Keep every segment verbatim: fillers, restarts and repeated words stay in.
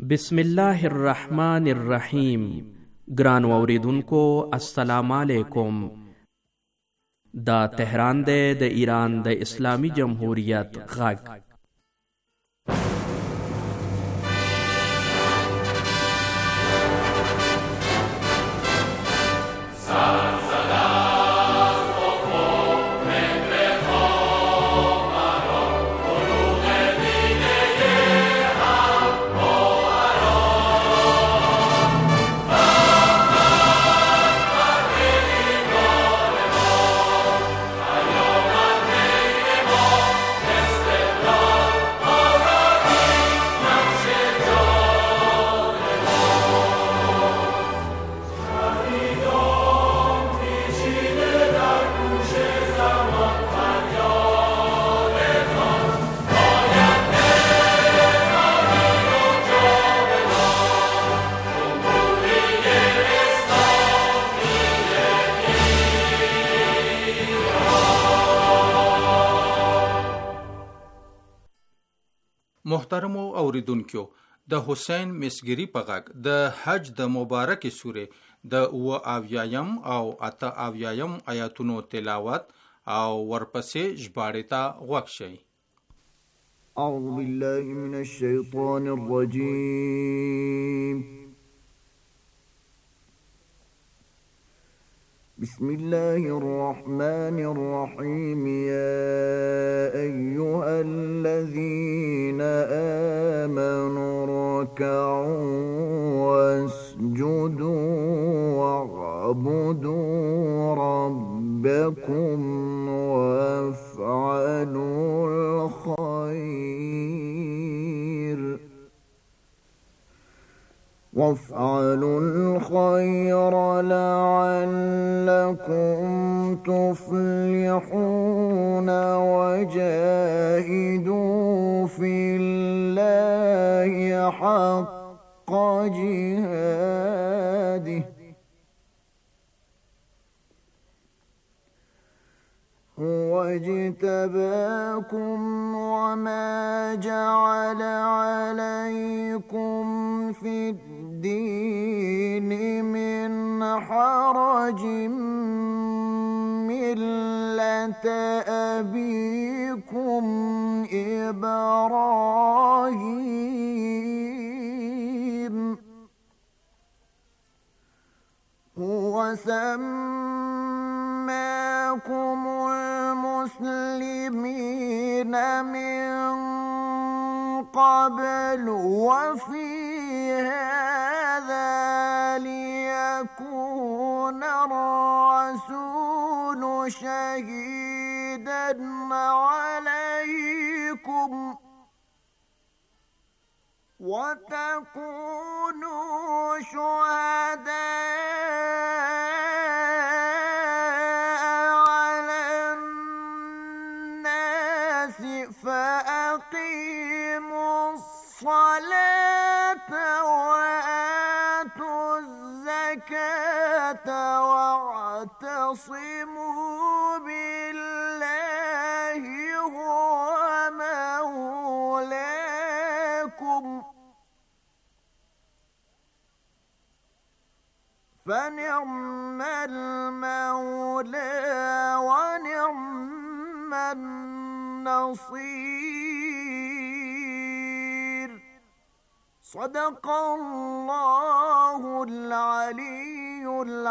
بسم الله الرحمن الرحیم. ګرانو اوریدونکو السلام علیکم. دا تهران دی د ایران د اسلامی جمهوریت غږ. محترمو اوریدونکو، د حسین مسګری په غږ د حج د مبارکې سورې د اوه اویایم او اته اویایم آیاتونو تلاوت او ورپسې ژباړې ته غوږ شئ. اعوذ بالله من الشیطان الرجیم. بسم الله الرحمن الرحيم. يا أيها الذين آمنوا اركعوا واسجدوا واعبدوا ربكم وافعلوا الخير وافعلوا الخير لعلكم تفلحون وجاهدوا في الله حق جهاده هو اجتباكم وما جعل عليكم في الدين من حرج ملة أبيكم إبراهيم هو سماكم المسلمين من قبل وفي هذا ليكون الرسول شهيدا عليكم وتكونوا شهداء على الناس فأقيموا الصلاة وآتوا الزكاة واعتصموا بالله هو مولاكم فنعم المولى ونعم النصير. صدق الله العلي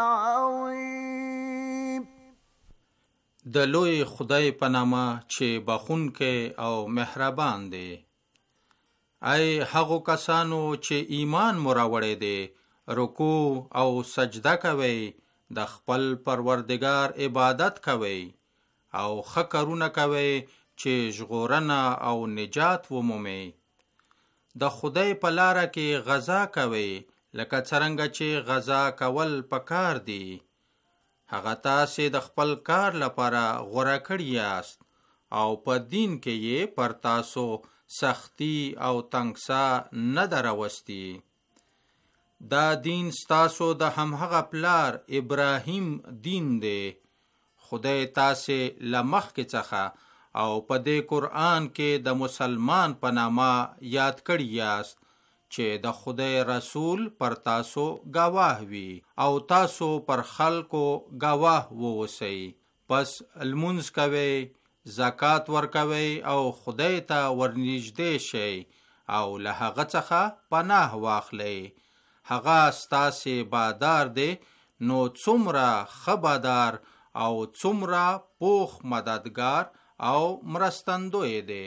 العظيم. د لوی خدای په نامه چې بخښونکی او مهربان دی. ای هغو کسانو چې ایمان مو راوړی دی، رکوع او سجده کوئ، د خپل پروردگار عبادت کوئ او ښه کارونه کوئ چې ژغورنه او نجات ومومئ. د خدای په لاره کې غزا کوئ لکه څرنګه چې غزا کول پکار دی. هغه تاسې د خپل کار لپاره غوره کړي یاست او په دین کې یې پر تاسو سختی او تنګسا نه ده راوستي. دا دین ستاسو د همهغه پلار ابراهیم دین دی. خدای تاسې له مخکې څخه او په دې قرآن کې د مسلمان په نامه یاد کړي یاست چې د خدای رسول پر تاسو گواه وي او تاسو پر خلکو گواه ووسئ. پس لمونځ کوئ، زکات ورکوئ او خدای ته ورنږدې شئ او له هغه څخه پناه واخلئ. هغه ستاسې بادار دی، نو څومره ښه بادار او څومره پوخ مددگار او مرستندوی دی.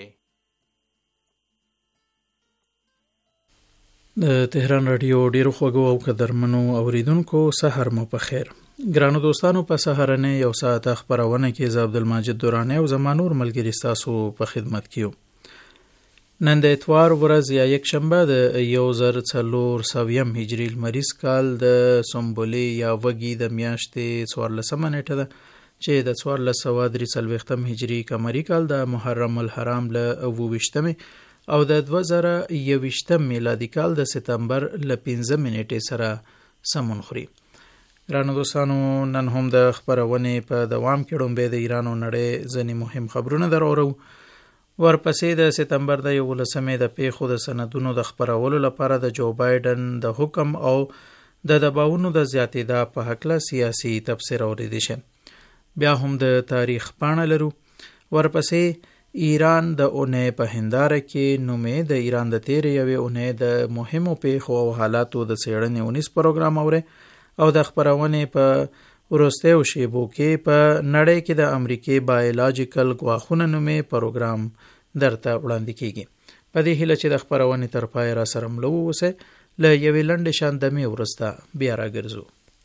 د تهران رادیو ډیرو خوږو او قدرمنو اوریدونکو سحر مو په خیر. ګرانو دوستانو، په سحرنه یو ساعت خبرونه کې ز عبدالمجید دورانی او زمانور ملګری تاسو په خدمت کیو. نن د اتوار ورځ یا یک شنبه د یو زر څلور سویم هجری لمریز کال د سنبلې یا وږي د میاشتې څوارلسمه نیټه ده چې د څوارلس سوه درې څلوېښتم هجري قمري کال د محرم الحرام له اوه ویشتمې او د دوه زره یوویشتم میلادي کال د سپتمبر له پنځمې نیټې سره سمون خوري. ګرانو دوستانو، نن هم د خبرونې په دوام کې ډومبې د ایران او نړۍ ځینې مهم خبرونه درورو. ورپسې د سپتمبر د یولسمې د پیښو د سندونو د خبرولو لپاره د جو بایدن د حکم او د دباونو د زیاتېدا په هکله سیاسي تبصره اوریدل شي. بیا هم د تاریخ پاڼه لرو. ورپسې ایران د اونۍ په هنداره کې نومې د ایران د تیرې یوې اونۍ د مهمو پیښو او حالاتو د څېړنې اونیز پروګرام اوري او د خبرونې په وروستیو شیبو کې په نړۍ کې د امریکې بایولوژیکل ګواښونه نومې پروګرام درته وړاندې کیږي. په دې هیله چې د خبرونې تر پای را سره ملو اوسئ. له یوې لنډې شاندمې وروسته بیا راګرځو.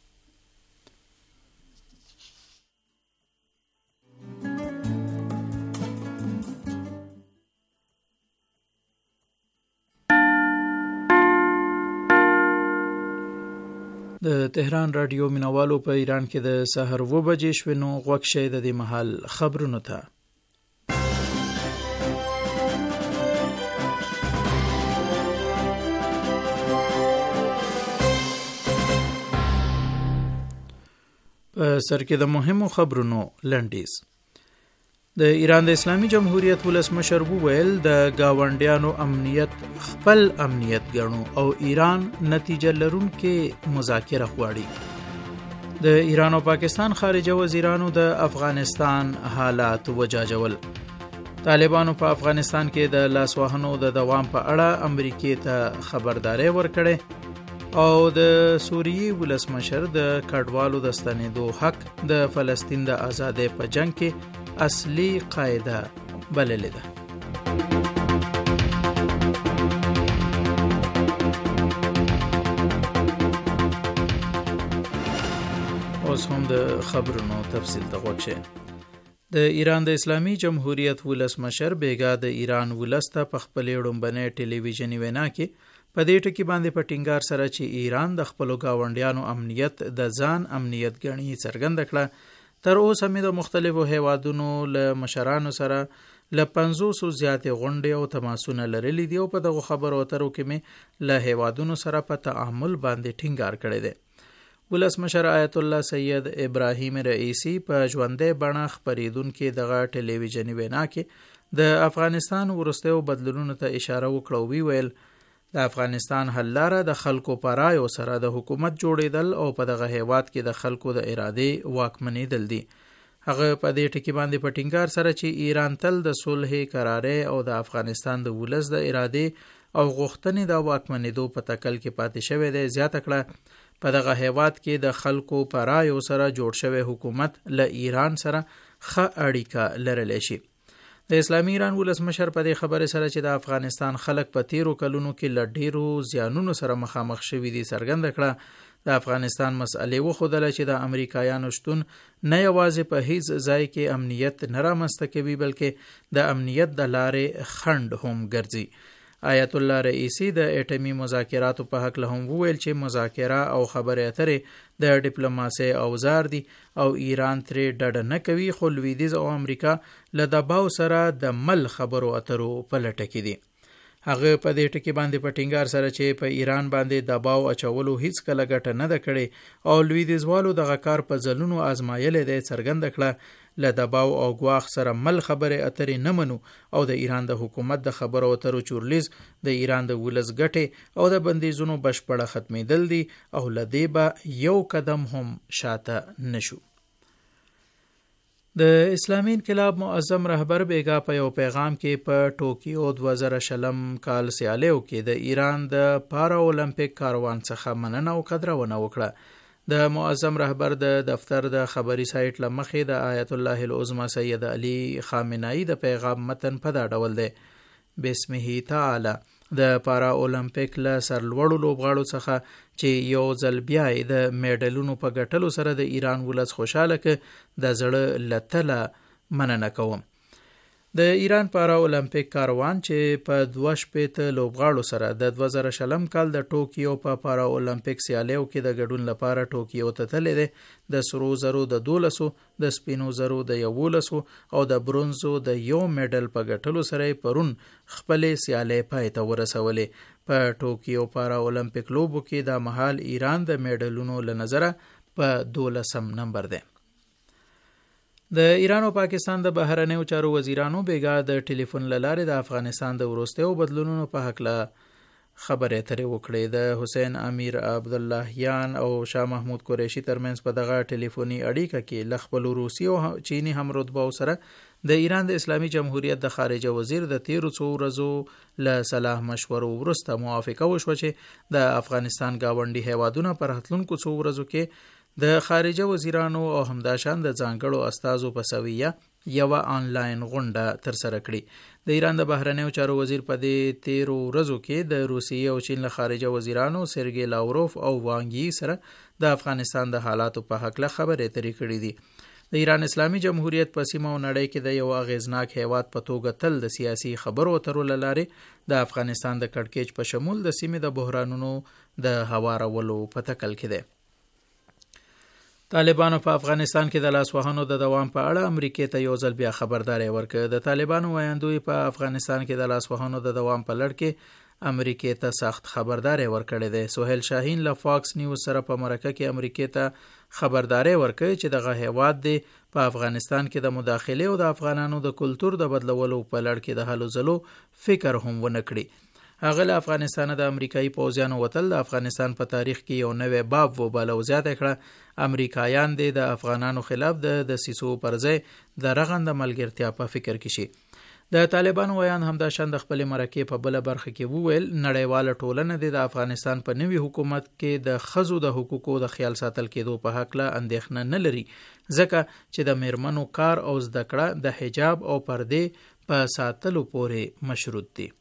د تهران رادیو مینوالو، په ایران کې د سحر اوه بجې شوې، نو غوږ شئ د دې مهال خبرونو ته. په سر کې د مهمو خبرونو لنډیز. د ایران د اسلامي جمهوریت ولسمشر وویل د گاونډیانو امنیت خپل امنیت ګڼو او ایران نتیجه لرونکې مذاکره غواړي. د ایران او پاکستان خارجه وزیرانو د افغانستان حالات وجاجول. طالبانو په افغانستان کې د لاسوهنو د دوام په اړه امریکې ته خبرداري ورکړې او د سوریې ولسمشر د کډوالو د ستنېدو حق د فلسطین د آزادۍ په جنگ کې اصلي قاعده بللې ده. اوس هم د خبرونو تفصیل ته غوږ شئ. د ایران د اسلامي جمهوریت ولسمشر بیګا د ایران ولس ته په خپلې ړومبنۍ ټلویزیوني وینا کې په دې ټکي باندې په ټینګار سره چې ایران د خپلو ګاونډیانو امنیت د ځان امنیت ګڼي څرګنده کړه. تر اوسه مې د مختلفو هیوادونو له مشرانو سره له پنځوسو زیاتې غونډې او تماسونه لرلي دي او په دغو خبرو اترو کې مې له هیوادونو سره په تعامل باندې ټینګار کړی دی. ولسمشر آیت الله سید ابراهیم رئیسی په ژوندۍ بڼه خپریدونکې دغه ټلویزیوني وینا کې د افغانستان وروستیو بدلونونو ته اشاره وکړه او ویل د افغانستان حل لاره د خلکو په رایو سره د حکومت جوړېدل او په دغه هیواد کې د خلکو د ارادې واکمنېدل دي. هغه په دې ټکي باندې په ټینګار سره چې ایران تل د صلح قرارې او د افغانستان د ولس د ارادې او غوښتنې د واکمنېدو په تکل کې پاتې شوی دی. زیاته کړه په دغه هیواد کې د خلکو په رایو سره جوړ شوی حکومت له ایران سره ښه اړیکه لرلی شي. د اسلامي ایران ولسمشر په دې خبرې سره چې د افغانستان خلک په تیرو کلونو کې له ډیرو زیانونو سره مخامخ شوي دي څرګنده کړه د افغانستان مسئلې وښودله چې د امریکایانو شتون نه یوازې په هیڅ ځای کې امنیت نه رامنځته کوي بلکې د امنیت د لارې خنډ هم ګرځي. آیت الله رئیسی د اټمی مذاکراتو په حق له هم وویل چې مذاکره او خبرې اترې د ډیپلوماسۍ اوزار دي او ایران ترې ډډه نه کوي، خو لویدیځ او امریکا له دباو سره د مل خبرو اترو په لټه کې دي. هغه په دې ټکی باندې په ټینګار سره چې په ایران باندې دباو اچولو هیڅ کله ګټه نه ده کړې او لویدیځوالو دغه کار په ځلونو آزمایلی دی څرګنده کړه له دباو او ګواښ سره مل خبرې اترې نه منو او د ایران د حکومت د خبرو اترو چورلیز د ایران د ولس ګټې او د بندیزونو بشپړه ختمېدل دي او له دې به یو قدم هم شاته نشو. د اسلامي انقلاب معظم رهبر بیگا په یو پیغام کې په ټوکیو دوه زره شلم کال سیالیو کې د ایران د پارا اولمپیک کاروان څخه مننه او قدرونه وکړه. د معظم رهبر د دفتر د خبري سایت لمخې د آیت الله العظمى سید علی خامنه‌ای د پیغام متن په دا ډول دی: بسمه تعالی د پارا اولمپیک له سرلوړو لوبغاړو څخه چې یو ځل بیا د میډلونو په ګټلو سره د ایران ولس خوشاله ک د زړه لته مننه کوم. د ایران پارا اولمپیک کاروان چې په دوه شپېته لوبغاړو سره د دوه زره شلم کال د ټوکیو په پارا اولمپیک سیالیو کې د ګډون لپاره ټوکیو ته تللی دی، د سرو زرو د دولسو، د سپینو زرو د یولسو او د برونزو د یو میډل په ګټلو سره پرون خپلې سیالۍ پای ته ورسولې. په ټوکیو پارا اولمپیک لوبو کې د مهال ایران د میډلونو له نظره په دولسم نمبر دی. د ایران او پاکستان د بهرنیو چارو وزیرانو بیګا د ټلیفون له لارې د افغانستان د وروستیو بدلونونو په هکله خبرې اترې وکړې. د حسین امیر عبداللهیان او شاه محمود قریشي ترمنځ په دغه ټلیفوني اړیکه کې له خپلو روسي او چیني همرتبهو سره د ایران د اسلامي جمهوریت د خارجه وزیر د تیرو څو ورځو له صلاح مشورو وروسته موافقه وشوه چې د افغانستان گاونډي هیوادونه پر راتلونکو څو ورځو کې د خارجه وزیرانو او همداشان د ځانګړو استازو په سویه یوه آنلاین غونډه ترسره کړي. د ایران د بهرنیو چارو وزیر په دې تیرو ورځو کې د روسیې او چین له خارجه وزیرانو سرګی لاوروف او وانګ یي سره د افغانستان د حالاتو په هکله خبرې اترې کړې دي. د ایران اسلامي جمهوریت په سیمه او نړۍ کې د یو اغیزناک هیواد په توګه تل د سیاسي خبرو اترو له لارې د افغانستان د کړکېچ په شمول د سیمې د بحرانونو د هوارولو په تکل کې دی. طالبانو په افغانستان کې د لاسوهنو د دوام په اړه امریکې ته یو ځل بیا خبرداري ورکړه. د طالبانو وایندوی په افغانستان کې د لاسوهنو د دوام په لړ کې امریکې ته سخت خبرداري ورکړې ده. سهیل شاهین له فاکس نیوز سره په مرکه کې امریکې ته خبرداري ورکړي چې دغه هیواد دی په افغانستان کې د مداخله او د افغانانو د کلتور د بدلولو په لړ کې د هلو ځلو فکر هم ونه کړي. هغه له افغانستان د امریکایي پوځیانو وتل د افغانستان په تاریخ کې یو نوې باب وباله او زیاته کړه امریکایان د افغانانو خلاف د دسیسو پر ځای د رغنده ملګرتیا په فکر کې شي. د طالبانو ویان همداشان د خپل مرکې په بل برخه کې وویل نړیواله ټولنه د افغانستان په نوي حکومت کې د ښځو د حقوقو د خیال ساتل کېدو په حق له اندېښنه نه لري، ځکه چې د میرمنو کار او زده کړه د حجاب او پردې په ساتلو پورې مشروط دي.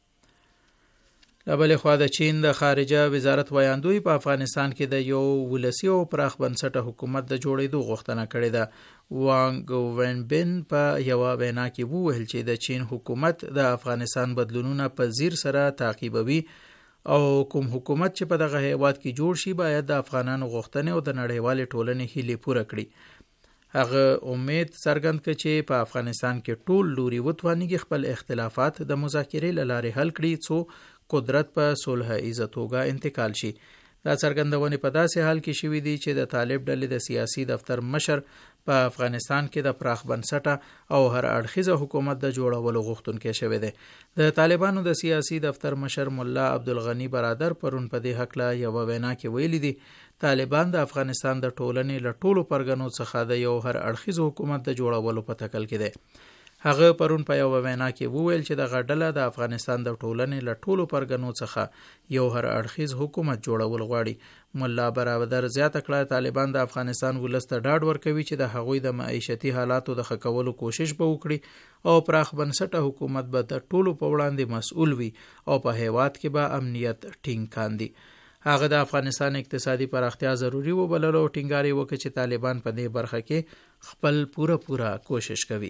له بلې خوا د چین د خارجه وزارت ویاندوی په افغانستان کې د یو ولسي او پراخ بنسټه حکومت د جوړېدو غوښتنه کړې ده. وانګ وینبین په یوه وینا کې وویل چې د چین حکومت د افغانستان بدلونونه په ځیر سره تعقیبوي او کوم حکومت چې په دغه هیواد کې جوړ شي باید د افغانانو غوښتنې او د نړیوالې ټولنې هیلې پوره کړي. هغه امید څرګند کړ چې په افغانستان کې ټول لوري وتوانیږي خپل اختلافات د مذاکرې له لارې حل کړي څو قدرت په صلح ایزه توګه انتقال شي. دا څرګندونې په داسې حال کې شوې دي چې د طالب ډلې د سیاسي دفتر مشر په افغانستان کې د پراخ بنسټه او هر اړخیزه حکومت د جوړولو غوښتونکی شوی دی. د طالبانو د سیاسي دفتر مشر مولا عبدالغنی برادر پرون په دې هکله یوه وینا کې ویلي دي طالبان د افغانستان د ټولنې له ټولو پرګنو څخه د یو هر اړخیز حکومت د جوړولو په تکل کې دی. هغه پرون په یو وینا کې وویل چې د غډله د افغانستان د ټولنې له ټولو پرګنو څخه یو هر اړخیز حکومت جوړول غواړي. مولا برادر زیاته کړه طالبان د افغانستان ولس ته ډاډ ورکوي چې د هغوی د معیشتي حالاتو د ښه کولو کوشش به وکړي او پراخ بنسټه حکومت به د ټولو په وړاندې مسؤل وي او په هیواد کې به امنیت ټینګ کاندي. هغه د افغانستان اقتصادي پراختیا ضروری وبللو او ټینګار یې وکړ چې طالبان په دې برخه کې خپل پوره پوره کوشش کوي.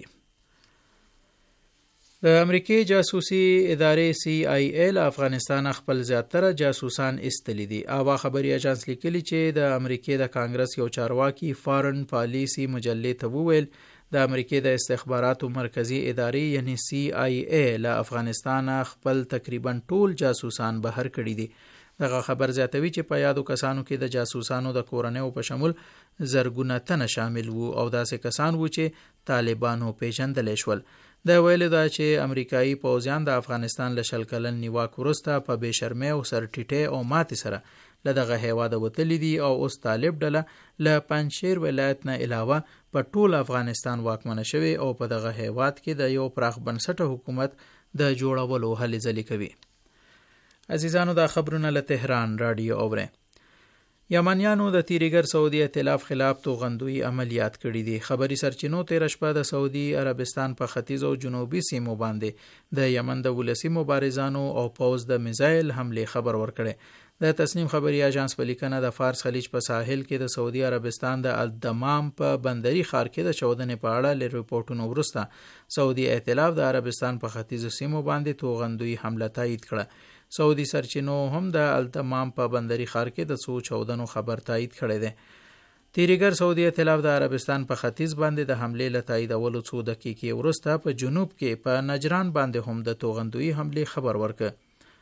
د امریکای جاسوسي ادارې سی آی ای له افغانستان خپل زیاتره جاسوسان ایستلي دي. اوا خبري اژانس لیکلي چې د امریکای د کانګرس یو چارواکي فارن پالیسی مجلې ته وویل د امریکای د استخباراتو مرکزی ادارې یعنی سی آی ای له افغانستان خپل تقریبا ټول جاسوسان بهر کړي دي. دغه خبر زیاتوي چې په یادو کسانو کې د جاسوسانو د کورنیو په شمول زرګونه تنه شامل وو او داسې کسان وو چې طالبانو پیژندل شول. د ویلو دا چې امریکایي پوځیان د افغانستان له شل کلن نیواک وروسته په بې شرمۍ او سرټیټۍ او ماتې سره له دغه هیواده وتلي دي او اوس طالب ډله له پنجشیر ولایت نه علاوه په ټول افغانستان واکمنه شوې او په دغه هیواد کې د یو پراخ بنسټه حکومت د جوړولو هلې ځلې کوي. عزیزانو دا خبرونه له تهران رادیو اورئ. یمنیانو د تیریګر سعودي ائتلاف خلاف توغندوی عملیات کړي دي. خبري سرچینو تیر شپه د سعودي عربستان په ختیځ او جنوبي سیمو باندې د یمن د ولسی مبارزانو او پوز د میزایل حمله خبر ورکړي. د تسنیم خبري اژانس په لیکنه د فارس خلیج په ساحل کې د سعودي عربستان د الدمام په بندري ښار کې د چودنې په اړه ل ریپورتونو وروسته سعودي ائتلاف د عربستان په ختیځ سیمو باندې توغندوی حمله تایید کړه. سعودي سرچینو هم د الدمام په بندري ښار کې د څو چودنو خبر تایید کړی دی. تیریګر سعودي ائتلاف د عربستان په ختیځ باندې د حمله له تاییدولو څو دقیقې وروسته په جنوب کې په نجران باندې هم د توغندوی حمله خبر ورکړ.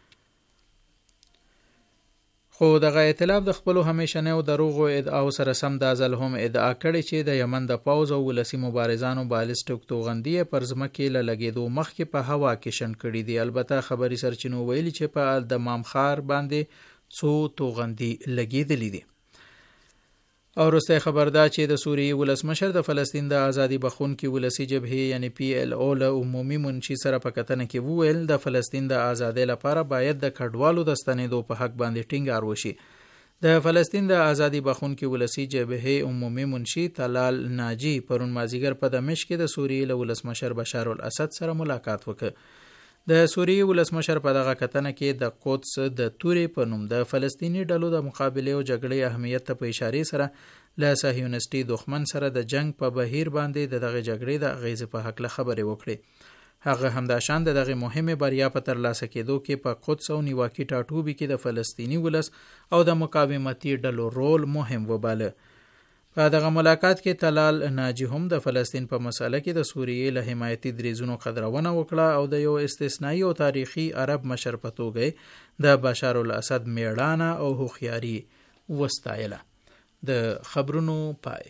خو دغه ائتلاف د خپل همیشنیو دروغو ادعاو سره سم د ازل هم ادعا کړي چې د یمن د پاوز او ولسی مبارزانو بالستیک توغندي پر ځمکې له لګیدو مخکې په هوا کې شن کړي دي. البته خبري سرچینو ویلي چې په الدمام ښار باندې څو توغندي لګیدلې دي. او وروسته خبر دا چې د سوریې ولسمشر د فلسطین د ازادي بخونکي ولسی جبهې یعنی پی ال او له عمومي منشي سره په کتنه کې وویل د فلسطین د ازادۍ لپاره باید د کډوالو د ستنېدو په حق باندې ټینګار وشي. د فلسطین د ازادي بخونکي ولسی جبهې عمومي منشي طلال ناجی پرون مازیګر په دمشق کې د سوریې له ولسمشر بشار الاسد سره ملاقات وکړ. د سوریې ولسمشر په دغه کتنه کې د قدس د تورې په نوم د فلسطینی ډلو د مقابله او جګړې اهمیت ته په اشاره سره له صهیونیستي دښمن سره د جنگ په بهیر باندې دغه جګړې د اغیزې په حق له خبرې وکړي. هغه همداشان دغه مهمه بریا په ترلاسه کېدو کې په قدس او نیواکي ټاټوبي کې د فلسطینی ولس او د مقاومتي ډلو رول مهم وباله. په دغه ملاقات کې طلال ناجی هم د فلسطین په مسله کې د سوریې له حمایتي دریځونو قدرونه وکړه او د یو استثنایی او تاریخي عرب مشر په توګه د بشار الاسد میړانه او هوښیاري وستایله. د خبرونو پای.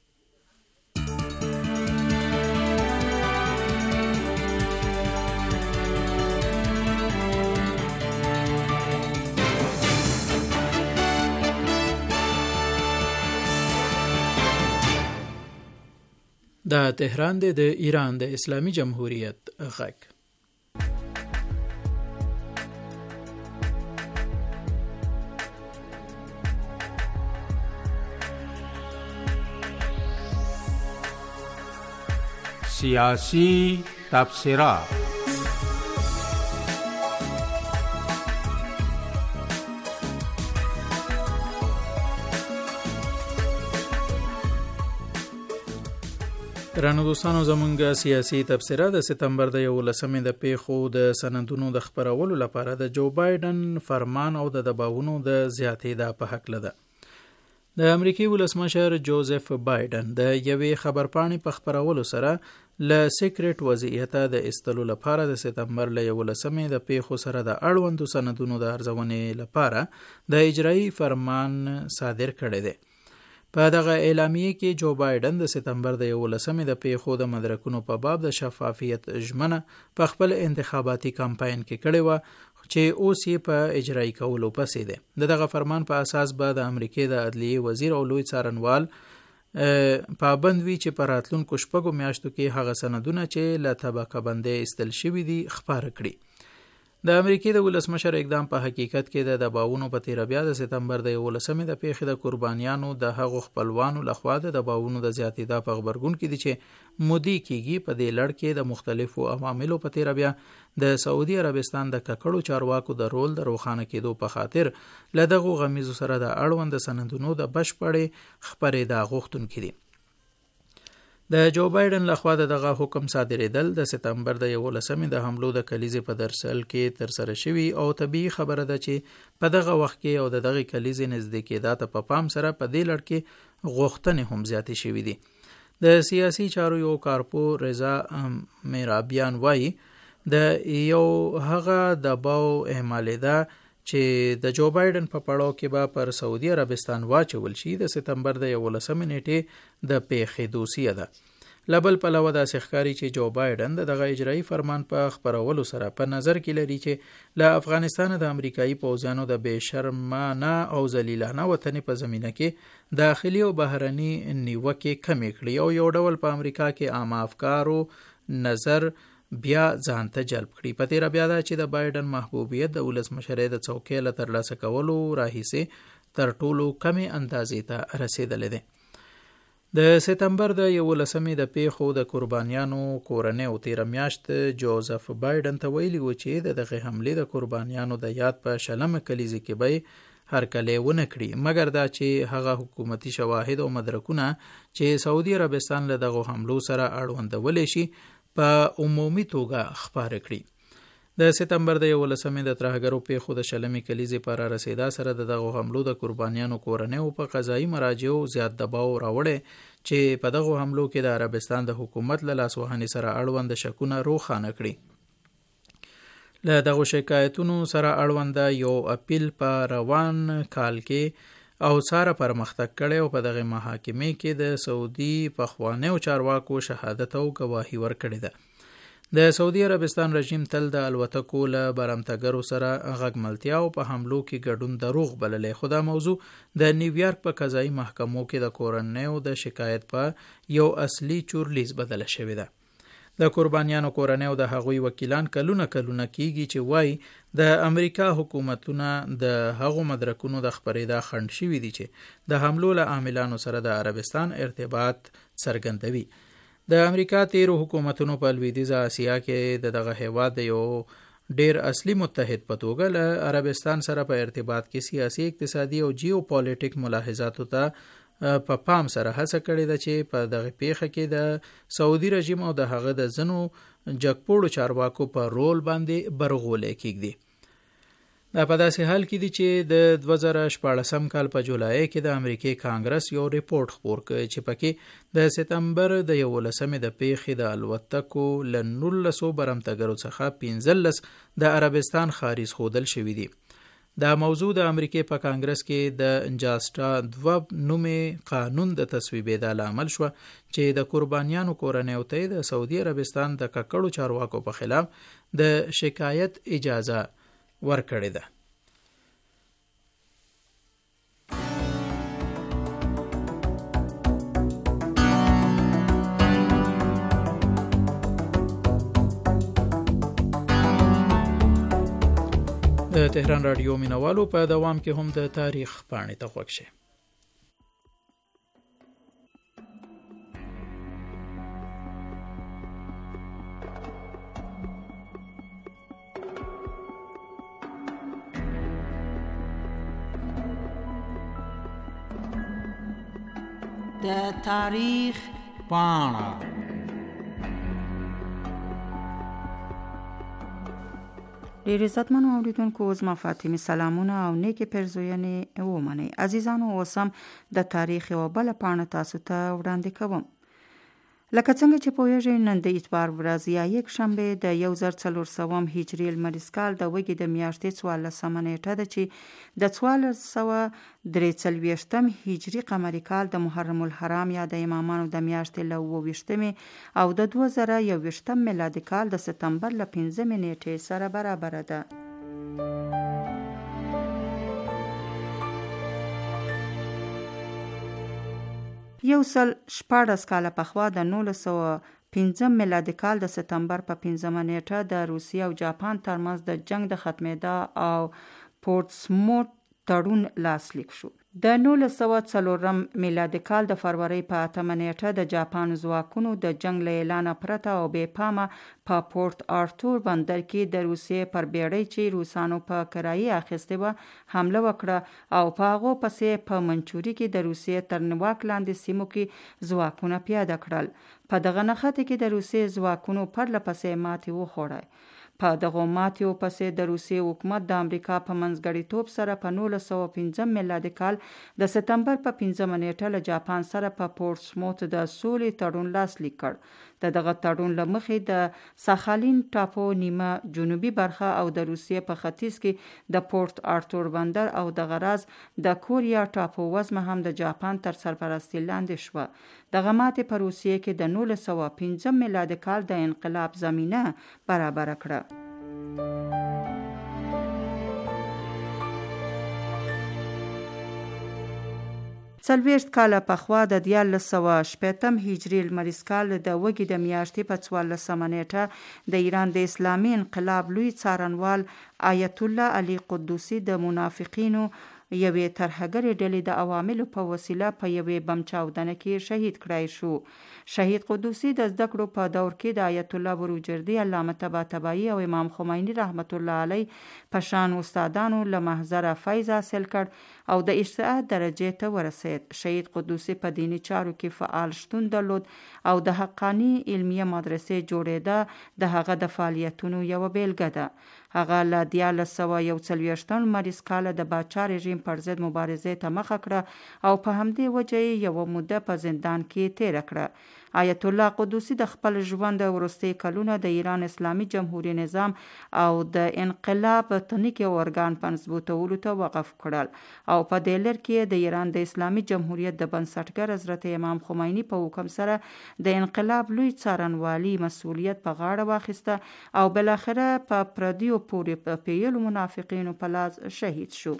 د تهران د ایران د اسلامي جمهوریت غږ. سیاسی تبصرات. درنو دوستانو زمونږ سیاسي تبصره د سپتمبر د یولسمې د پیښو د سندونو د خبرولو لپاره د جو بایدن فرمان او د دباونو د زیاتېدا په حق لده. د امریکای ولسمشر جوزف بایدن د یوې خبرپاڼې په خبرولو سره ل سیکریټ وضعیت د استلو لپاره د سپتمبر ل یولسمې د پیښو سره د اړوندو سندونو د ارزونې لپاره د اجرایی فرمان صادر کړی دی. په دغه اعلامیه کې جو بایدن د سپتمبر د یولسمې د پیښو د مدرکونو په باب د شفافیت ژمنه په خپل انتخاباتي کمپاین کې کړې و چې اوس یې په اجرایی کولو پسې دی. د دغه فرمان په اساس به د امریکای د عدلیې وزیر او لوی څارنوال پابند وي چې په راتلونکو شپږو میاشتو کې هغه سندونه چې له طبقه بندۍ ایستل شوي دي خپاره کړي. د امریکای د ولسمشر اقدام په حقیقت کې د دباونو په تیر بیا د سپتمبر د یولسمې د پیښې د قربانیانو د هغو خپلوانو لخوا د دباونو د زیاتېدا په خبرګون کې دي چې مودي کېږي. په دې لړ کې د مختلفو عواملو په تیر بیا د سعودي عربستان د ککړو چارواکو د رول د روښانه کېدو په خاطر له دغو غمیزو سره د اړوند سندونو د بشپړې خبرېدا غوښتونکي دي. د جو بایدن لخوا دغه حکم صادرېدل د سپتمبر د یولسمې د حملو د کلیزې په درسل کې تر سره شوی او طبيعي خبره ده چې په دغه وخت کې او د دغه کلیزې نزدې کېدا ته په پام سره په دې لړ کې غوښتنې هم زیاتې شوې دي. د سیاسي چارو یو کارپو رضا میرابیان وایي د یو هغه دباو احماله ده چې د جو بایدن په پړاو کې به پر سعودي عربستان واچول شي د سپتمبر د یولسمې نیټې د پیښې دوسیه ده. لبل پلوه داسې ښکاري چې جو بایدن دغه اجرایي فرمان په خپرولو سره په نظر کې لري چې له افغانستان د امریکایي پوځیانو د بې شرمانه او ذلیلانه وطنې په زمینه کې داخلي او بهرني نیوکې کمې کړي او یو ډول په امریکا کې عام افکارو نظر بیا ځان ته جلب کړي. په تیره بیا ده چې د بایدن محبوبیت د ولسمشرۍ د څوکۍ له ترلاسه کولو راهیسې تر ټولو کمې اندازې ته رسېدلی دی. د سپتمبر د یولسمې د پیښو د قربانیانو کورنیو تیره میاشت جوزف بایدن ته ویلي و چې د دغه حملې د قربانیانو د یاد په شلمه کلیزه کې به هرکلی ونه کړي، مګر دا چې هغه حکومتي شواهد او مدرکونه چې سعودي عربستان له دغو حملو سره اړوندولی شي په عمومي توګه خپاره کړي. د سپتمبر د یولسمې د ترهګرو پیښو د شلمې کلیزې پر رسیدا سره د دغو حملو د قربانیانو کورنیو په قضایي مراجعو زیات دباو راوړی چې په دغو حملو کې د عربستان د حکومت له لاسوهنې سره اړوند شکونه روښانه کړي. له دغو شکایتونو سره اړوند یو اپیل په روان کال کې او ساره پرمختګ کړی او په دغه محاکمې کې د سعودي پخوانیو چارواکو شهادت او گواهی ورکړې ده. د سعودي عربستان رژیم تل د الوتکو له برمتګرو سره غږملتیا او په حملو کې ګډون دروغ بللی، خو دا موضوع د نیویارک په قضایي محکمو کې د کورنیو د شکایت په یو اصلي چورلیز بدله شوې ده. د قربانیانو کورنیو د هغوی وکیلان کلونه کلونه کیږي چې وای د امریکا حکومتونه د هغو مدرکونو د خپرېدا خنډ شوي دي چې د حملو له عاملانو سره د عربستان ارتباط څرګندوي. د امریکا تیرو حکومتونو په لویدیځه اسیا کې د دغه هیواد د یو ډیر اصلي متحد په توګه له عربستان سره په ارتباط کې سیاسي، اقتصادي او جیو پالیټیک ملاحظاتو ته په پام سره هڅه کړې ده چې په دغه پیښه کې د سعودي رژیم او د هغه د ځنو جګپوړو چارواکو په رول باندې برغولی کېږدي. دا په داسې حال کې دي چې د دوه زره شپاړسم کال په جولای کې د امریکای کانګرس یو ریپورت خپور کړ چې پکې د سپتمبر د یولسمې د پیښې د الوتکو له نولسو برمتګرو څخه پنځلس د عربستان خارج ښودل شوي دي. دا موضوع د امریکای په کانګرس کې د جاسټا دوه نومې قانون د تصویبېدا لامل شو چې د قربانیانو کورنیو ته د سعودي عربستان د ککړو چارواکو په خلاف د شکایت اجازه ورکړې ده. د تهران رادیو مینوالو په دوام کې هم د تاریخ پاڼې ته غوږ شئ. د تاریخ پاڼه ډیر عزتمنو اوریدونکو، زما فاطمه سلامونه او نیکې پرزوینې ومنئ. عزیزانو، اوس هم د تاریخ یوه بله پاڼه تاسو ته وړاندې کوم. لکه څنګه چې پوهیږئ، نن د اتوار ورځ یا یک شنبه د یو زر څلور سوم هجري لمریز کال د وږي د میاشتې څوارلسمه نیټه ده چې د څوارلس سوه درې څلوېښتم هجري قمري کال د محرم الحرام یا د امامانو د میاشتې له اووه ویشتمې او د دوه زره یو ویشتم میلادي کال د سپتمبر له پنځمې نیټې سره برابره ده. یو سل شپاړس کاله پخوا د نولس سوه پنځم میلادي کال د سپتمبر په پنځمه نیټه د روسیې او جاپان ترمنځ د جنگ د ختمېدا او پورټسموټ تړون لاسلیک شو. د نولس سوه څلورم میلادي کال د فروری په اتمه نیټه د جاپان ځواکونو د جنگ له اعلانه پرته او بې پامه په پورت آرتور بندر کې د روسیې پر بیړۍ چې روسانو په کرایي اخیستې وه حمله وکړه او په هغو پسې په منچوري کې د روسیې تر نیواک لاندې سیمو کې ځواکونه پیاده کړل. په دغه نښته کې د روسیې ځواکونو پرله پسې ماتې وخوړه. په دغو ماتیو پسې د روسیې حکومت د امریکا په منځګړیتوب سره په نولس سوه پنځم میلادي کال د سپتمبر په پنځمه نیټه له جاپان سره په پورټسموت د سولې تړون لاسلیک کړ. د دغه تړون له مخې د ساخالین ټاپو نیمه جنوبي برخه او د روسیې په ختیځ کې د پورت آرتور بندر او د غراز د کوریا ټاپو وزمه هم د جاپان تر سرپرستۍ لاندې شوه. دغه ماتې په روسیې کې د نولس سوه پنځم میلادي کال د انقلاب زمینه برابره کړه. څلوېښت کاله پخوا د دیارلس سوه شپېتم هجري لمریز کال د وږي د میاشتې په څوارلسمه نیټه د ایران د اسلامي انقلاب لوی څارنوال آیت الله علي قدوسي د منافقینو یوې ترهګرې ډلې د عواملو په وسیله په یوې بم چاودنه کې شهید کړای شو. شهید قدوسي د زده کړو په دور کې د آیت الله بروجردي، علامه طباطبایی او امام خمیني رحمت الله علی په شان استادانو له محضره فیض حاصل کړ او د اجتهاد درجې ته ورسید. شهید قدوسي په دینی چارو کې فعال شتون درلود او د حقانی علمیه مدرسې جوړېده د هغه د فعالیتونو یوه بیلګه ده. هغه له دیارلس سوه یو څلوېښتم لمریز کاله د پاچا رژیم پر ضد مبارزې ته مخه کړه او په همدې وجه یې یوه موده په زندان کې تیره کړه. آیت الله قدوسي د خپل ژوند وروستي کلونه د ایران اسلامي جمهوریت نظام او د انقلاب تنیکي ارګان په مضبوطولو ته وقف کړل او په دې لړ کې د ایران د اسلامي جمهوریت د بنسټګر حضرت امام خمیني په حکم سره د انقلاب لوی څارنوالي مسؤلیت په غاړه واخیسته او بالاخره په پردیو پورې په پیلو منافقینو په لاس شهید شو.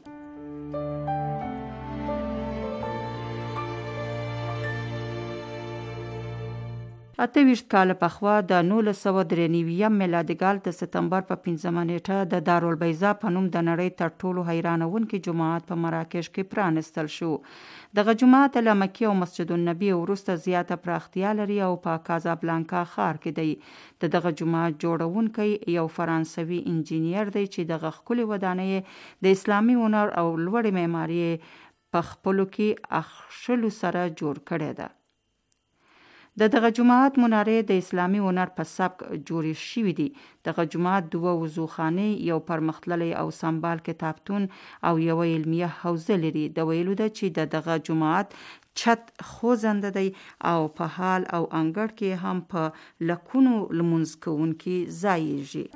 اته ویشت کاله پخوا د نولس سوه درې نوي میلادي کال د سپتمبر په پنځمه نیټه د دارالبیضا په نوم د نړۍ تر ټولو حیرانونکي جومات په مراکش کې پرانستل شو. دغه جومات له مکې او مسجد النبی وروسته زیاته پراختیا لري او په کازابلانکا ښار کې دی. د دغه جومات جوړونکی یو فرانسوي انجینیر دی چې دغه ښکلې ودانۍ د اسلامي هنر او لوړې معمارۍ په خپلو کې اخښلو سره جوړ کړې ده. د دغه جومات منارې د اسلامي هنر په سبک جوړې شوي دي. دغه جومات دوه وضوخانې، یو پرمختللی او سمبال کتابتون او یوه علمیه حوزه لري. د ویلو ده چې د دغه جومات چت خوځنده دی او په حال او انګړ کې هم په لکونو لمونځ کوونکي ځایږي.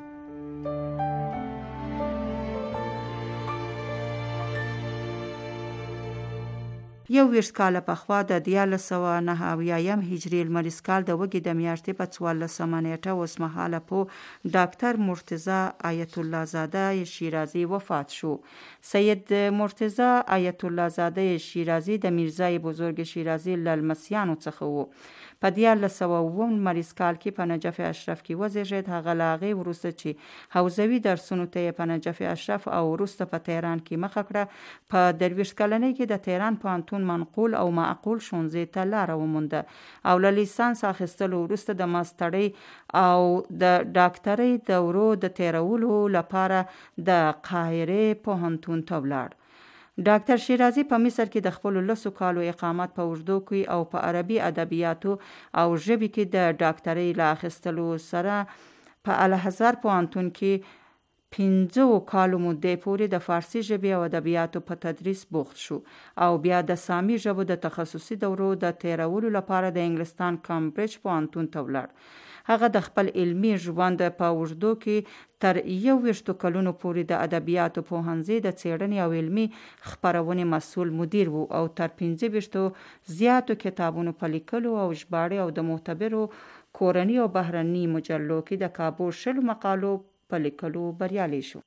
یو ویشت کاله پخوا د دیارلس سوه نهه اویایم هجري لمریز کال د وږي د میاشتې په څوارلسمه نیټه اوسمهاله په ډاکټر مرتضی آیت الله زاده شیرازي وفات شو. سید مرتضی آیت الله زاده شیرازي د میرزای بزرگ شیرازي له لمسیانو څخه و. په دیارلس سوه اووم لمریز کال کې په نجف اشرف کې وزیږید. هغه له هغې وروسته چې حوزوي درسونو ته یې په نجف اشرف او وروسته په تهران کې مخه کړه، په درویشت کلنۍ کې د تهران پوهنتون منقول او معقول ښوونځي ته لاره ومونده او له لیسانس اخیستلو وروسته د ماسټرۍ او د ډاکټرۍ دورو د تیرولو لپاره د قاهرې پوهنتون ته ولاړ. ډاکټر شیرازي په مصر کې د خپلو لسو کالو اقامت په اوږدو کې او په عربي ادبیاتو او ژبې کې د ډاکټرۍ له اخیستلو سره په الازهر پوهنتون کې پنځو کالو مودې پورې د فارسي ژبې او ادبیاتو په تدریس بوخت شو او بیا د سامي ژبو د تخصصي دورو د تیرولو لپاره د انګلستان کمبریج پوهنتون ته ولاړ. هغه د خپل علمي ژوند په اوږدو کې تر یو ویشتو کلونو پورې د ادبیاتو پوهنځي د څیړنې او علمي خپرونې مسؤل مدیر و او تر پنځه ویشتو زیاتو کتابونو په لیکلو او ژباړې او د معتبرو کورني او بهرني مجلو کې د کابو شلو مقالو په لیکلو بریالی شو.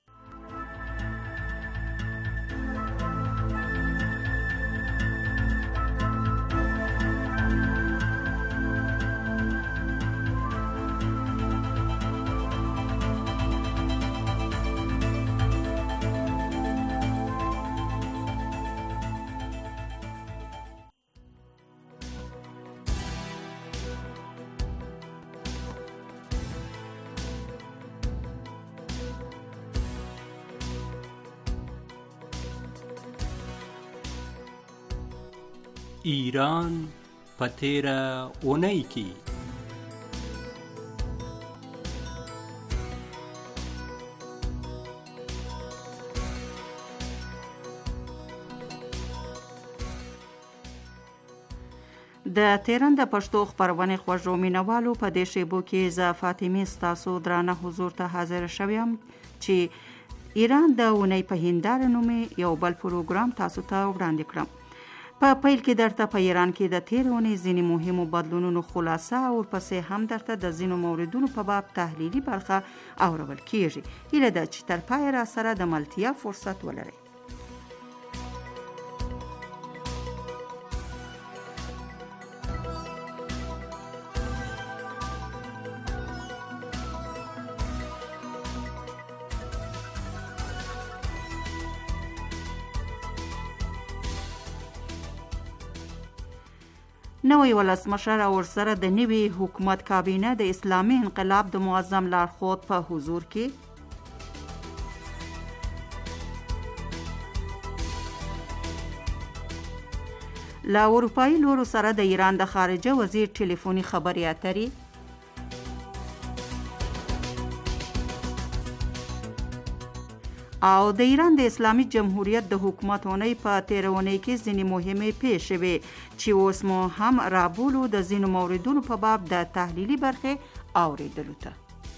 ایران په تیره اونۍ کې د تهران د پښتو خپرونې خوږو مینوالو په دې شیبو کې زه فاطمه ستاسو درانه حضور ته حاضر شوم چې ایران د اونۍ په هنداره نومې یو بل پروګرام تاسو ته وړاندې کړم. په پیل کې درته په ایران کې د تیر اونۍ ځینې مهمو بدلونونو خلاصه او ورپسې هم درته د ځینو موردونو په باب تحلیلي برخه اورول کیږي. هیله ده چې تر پای را سره د ملتیا فرصت ولرئ. نوی ولسمشر او ورسره د نوي حکومت کابینه د اسلامي انقلاب د معظم لارښود په حضور کې لا اروپایي لورو سره د ایران د خارجه وزیر ټلیفوني خبرې اترې او د ایران د اسلامي جمهوریت د حکومت اونۍ په تیرونۍ کې ځینې مهمې پیښې وې چې اوس مو هم رابولو د ځینو موردونو په باب د تحلیلي برخې اوریدلو ته.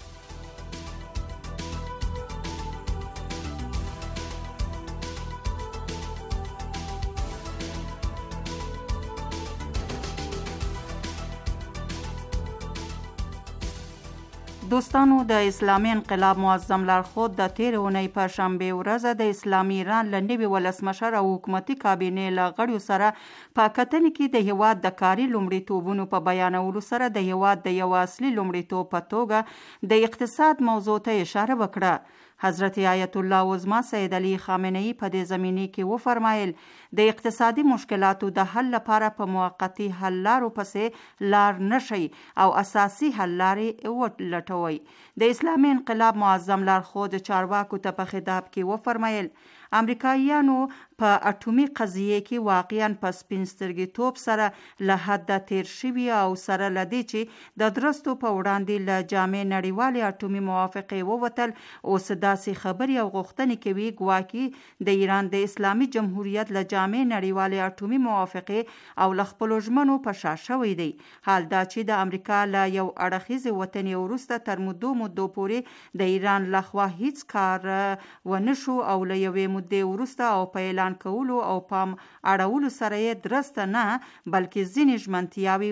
دوستانو، د اسلامي انقلاب معظم لارښود د تیر اونۍ په شنبه ورځ د اسلامي ایران له نوي ولسمشر او حکومتي کابینې له غړیو سره په کتنې کې د هیواد د کاري لومړیتوبونو په بیانولو سره د هیواد د یو اصلي لومړیتوب په توګه د اقتصاد موضوع ته اشاره وکړه. حضرت آیت الله عظما سید علی خامنه ای په دې زمینه کې وفرمایل د اقتصادي مشکلاتو د حل لپاره په موقتی حل لارو پسې لار نشي او اساسي حل لارې ولټوي. د اسلامي انقلاب معظم لارښود چارواکو ته په خطاب کې وفرمایل امریکایانو په اټومي قضیه کې واقعا په سپین سترګې سره له حده تیر شوي او سره لدی چې د درستو په وړاندې له جامع نړیوالې اټومي موافقې ووتل اوس داسې خبرې او غوښتنې کوي ګواکې د ایران د اسلامي جمهوریت له جامع نړیوالې اټومي موافقې او له خپلو ژمنو په شا شوی دی. حال دا چې د امریکا له یو اړخیزې وطنې وروسته تر مدو مدو پورې د ایران لخوا هیڅ کار ونه شو او له یوې مدې وروسته او په اعلان کولو او پام اړولو سره یې درسته نه بلکې ځینې ژمنتیاوې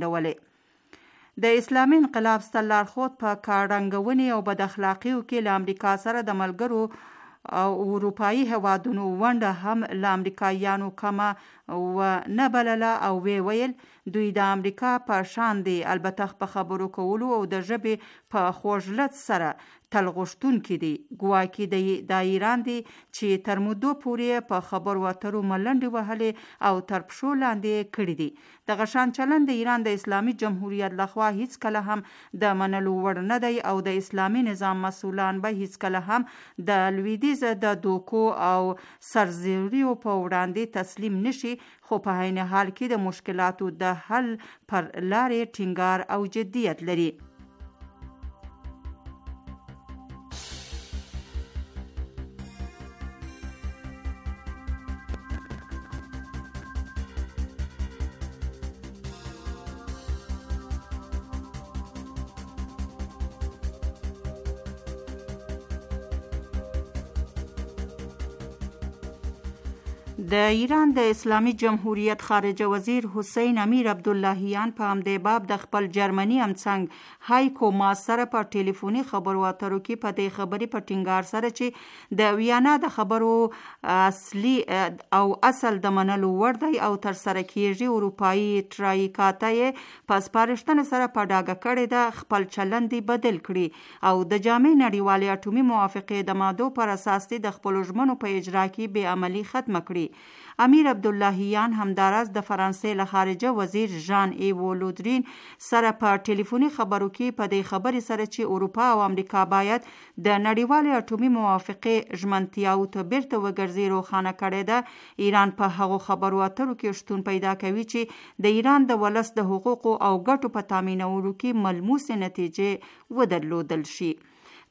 وځنډولې. د اسلامي انقلاب ستر لارښود په کارنګونې او بد اخلاقیو کې له امریکا سره د ملګرو او اروپایي هوادونو ونډه هم له امریکایانو کمه و نه بلله او وی ویل دوی د امریکا په شان دي، البته په خبرو کولو او د ژبې په خوږلت سره تل غوښتونکي دي. ګواکې د ایران دي چې تر مودو پورې په خبرو اترو ملنډې وهلې او تر پښو لاندې کړي دي. دغه شان چلند د ایران د اسلامي جمهوریت لخوا هیڅ کله هم د منلو وړ نه دی او د اسلامي نظام مسؤلان به هیڅ کله هم د لویدیځ د دوکو او سرزوریو په وړاندې تسلیم نشي، خو په عین حال کې د مشکلاتو د حل پر لارې ټینګار او جدیت لري. د ایران د اسلامي جمهوریت خارجه وزیر حسین امیر عبداللهیان په همدې باب د خپل جرمني همڅنګ هایکو ماس سره په ټلیفوني خبرو اترو کې په دې خبرې په ټینګار سره چې د ویانا د خبرو اصلي او اصل د منلو وړ دی او تر سره کېږي اروپایي ټرایکاته یې په سپارښتنه سره په ډاګه کړې ده خپل چلند بدل کړي او د جامع نړیوالې اټومي موافقې د مادو پر اساس د خپلو ژمنو په اجرا کې بې عملي ختمه کړي. امیر عبداللهیان همداراز د فرانسې له خارجه وزیر ژان ایو لودرین سره په ټلیفوني خبرو کې په دې خبرې سره چې اروپا او امریکا باید د نړیوالې اټومي موافقې ژمنتیاو ته بیرته وګرځي روښانه کړې ده. ایران په هغو خبرو اترو کې شتون پیدا کوي چې د ایران د ولس د حقوقو او ګټو په تامینولو کې ملموسې نتیجې ودرلودل شي.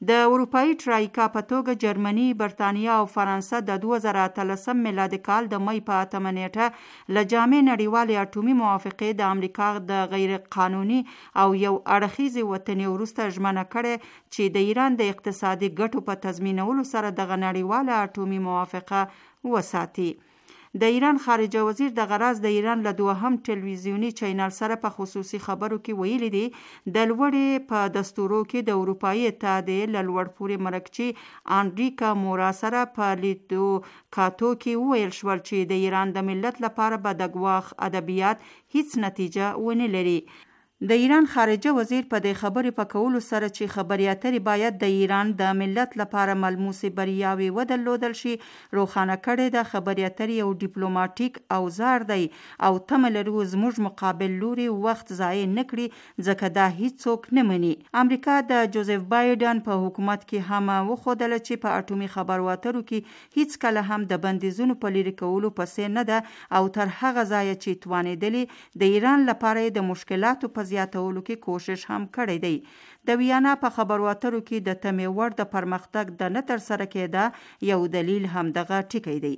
د اروپایي ترایکا په توګه جرمني، برتانیا او فرانسه د دوه زره اتلسم میلادي کال د مۍ په اتمه نیټه له جامع نړیوالې اټومي موافقې د امریکا د غیر قانوني او یو اړخیزې وطنې وروسته ژمنه کړې چې د ایران د اقتصادي ګټو په تضمینولو سره دغه نړیواله اټومي موافقه وساتي. د ایران خارجه وزیر د غراز د ایران له دوهم ټلویزیونی چینل سره په خصوصي خبرو کې ویلي دي د لوړې په دستورو کې د اروپایي اتحادیې له لوړپوړي مرکچي انریکا مورا سره په لیدو کاتو کې وویل شول چې د ایران د ملت لپاره به د ګواښ ادبیات هیڅ نتیجه ونه لري. د ایران خارجه وزیر په دې خبرې په کولو سره چې خبري اترې باید د ایران د ملت لپاره ملموسې بریاوې ودرلودل شي روښانه کړې ده خبري اترې یو ډیپلوماټیک اوزار دی او تمه لرو زموږ مقابل لوري وخت ضایع نه کړي ځکه دا هیڅوک نه مني. امریکا د جوزف بایډن په حکومت کې هم وښودله چې په اټومي خبرو اترو کې هیڅ کله هم د بندیزونو په لرې کولو پسې نه ده او تر هغه ځایه چې توانېدلې د ایران لپاره د مشکلاتو په زیاتولو کې کوشش هم کړی دی. د ویانا په خبرو اترو کې د تمې وړ د پرمختګ د نه ترسره کېده یو دلیل هم دغه ټکی دی.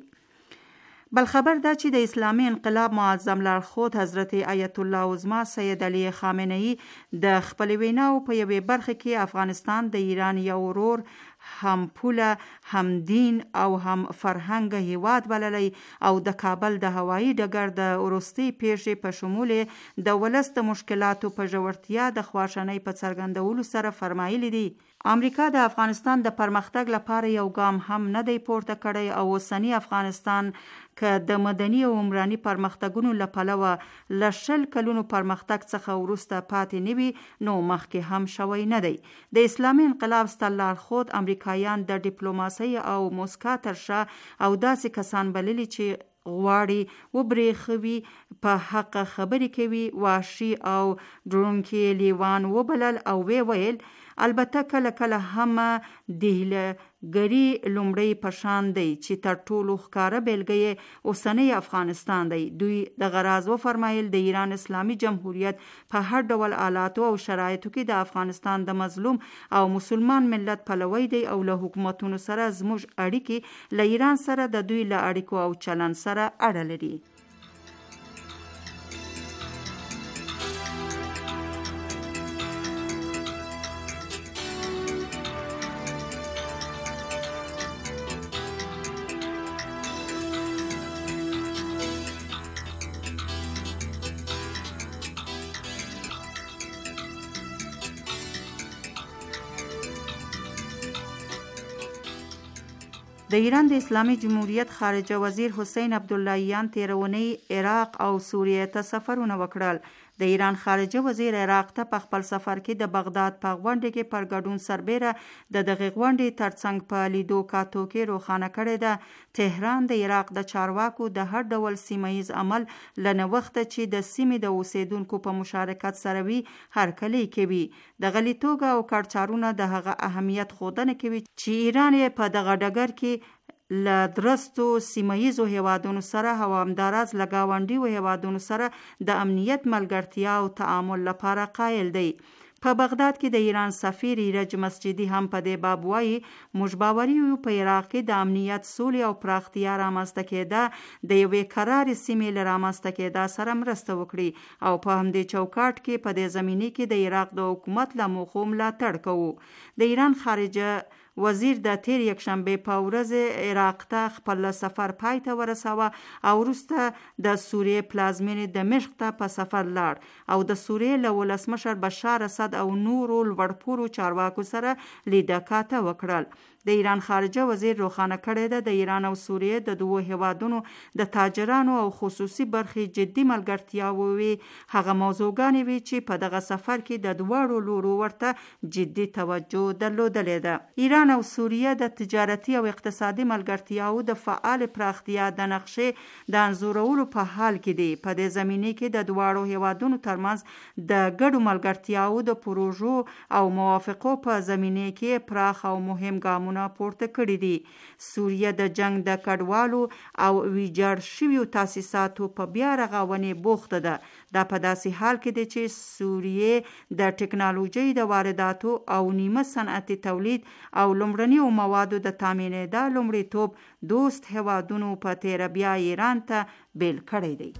بل خبر دا چې د اسلامي انقلاب معظم لارښود حضرت آیت الله عظما سید علی خامنه ای د خپل ویناو په یوې برخه کې افغانستان د ایران یو ورور هم پوله هم دین او هم فرهنګ هیواد بللی او د کابل د هوایی ډګر د وروستي پیښې په شمول د ولس د مشکلاتو په ژورتیا د خواشنۍ په څرګندولو سره فرمایلی دي امریکا د افغانستان د پرمختګ لپاره یو ګام هم نه دی پورته کړی او اوسنی افغانستان که د مدني او عمراني پرمختګونو له پلوه له شل کلونو پرمختګ څخه وروسته پاتې نه وي نو مخکې هم شوی نه دی. د اسلامي انقلاب ستر لارښود امریکایان د ډیپلوماسۍ او موسکا تر شا او داسې کسان بللي چې غواړي وبرېښوي په حق خبرې کوي واشي او ډرونکي لیوان وبلل او وی ویل البته کله کله هم دهلګري لومړی پشان دی چې تر ټولو ښکاره بیلګه اوسنی افغانستان دی. دوی د غراز و فرمایل د ایران اسلامي جمهوریت په هر ډول آلاتو او شرایطو کې د افغانستان د مظلوم او مسلمان ملت پلوی دی او له حکومتونو سره زموږ اړیکې له ایران سره د دوی له اړیکو او چلن سره اړه لري. د ایران د اسلامي جمهوریت خارجه وزیر حسین عبداللهیان تیرونی عراق او سوریه ته سفرونه وکړل. د ایران خارجه وزیر عراق ته په خپل سفر کې د بغداد په غونډه کې پر ګډون سربېره د دغه غونډې ترڅنګ په لیدو کاتو کې روښانه کړې ده تهران د عراق د چارواکو د هر ډول سیمهیز عمل لنه وخت چې د سیمې د اوسیدونکو په مشارکت سره وي هرکلی کوي. د غلیتوګه او کړچارونه د هغه اهمیت ښودنه کوي چې ایران په دغه ډګر کې له درستو سیمهیزو هیوادونو سره او همداراز له ګاونډیو هیوادونو سره د امنیت ملګرتیا او تعامل لپاره قایل دی. په بغداد کې د ایران سفیر ایرج مسجدي هم په دې باب وایي موږ باوري یو په عراق کې د امنیت سولې او پراختیا رامنځته کېده د یوې قرارې سیمې له رامنځته کېدا سره مرسته وکړي او په همدې چوکاټ کې په دې زمینه کې د عراق د حکومت له موخو ملاتړ کوو. د ایران خارجه وزیر د تیر یکشنبه په ورځ عراق ته خپل سفر پای ته ورساوه او وروسته د سوریې پلازمینې دمشق ته په سفر لاړ او د سوریې له ولسمشر بشار اسد او نورو لوړپوړو چارواکو سره لیدکاته وکړل. د ایران خارجه وزیر روښانه کړی ده د ایران او سوریې د دوه هیوادونو د تاجرانو او خصوصي برخې جدي ملګرتیاوې وي هغه موضوعګانې وي چې په دغه سفر کې د دواړو لورو ورته جدي توجه درلودلې ده. ایران او سوریه د تجارتي او اقتصادي ملګرتیاو د فعال پراختیا د نقشې د انځورولو په حال کې دي. په دې زمینه کې د دواړو هیوادونو ترمنځ د ګډو ملګرتیاو د پروژو او موافقو په زمینه کې پراخ او مهم ګامونه ګامونه پورته کړي دي. سوریه د جنگ د کډوالو او ویجاړ شویو تاسیساتو په بیا رغونې بوخته ده. دا په داسې حال کې دی چې سوریه د ټکنالوژۍ د وارداتو او نیمه صنعتي تولید او لومړنیو موادو د تامینېدا لومړیتوب دوست هیوادونو په تیره بیا ایران ته بیل کړی دی.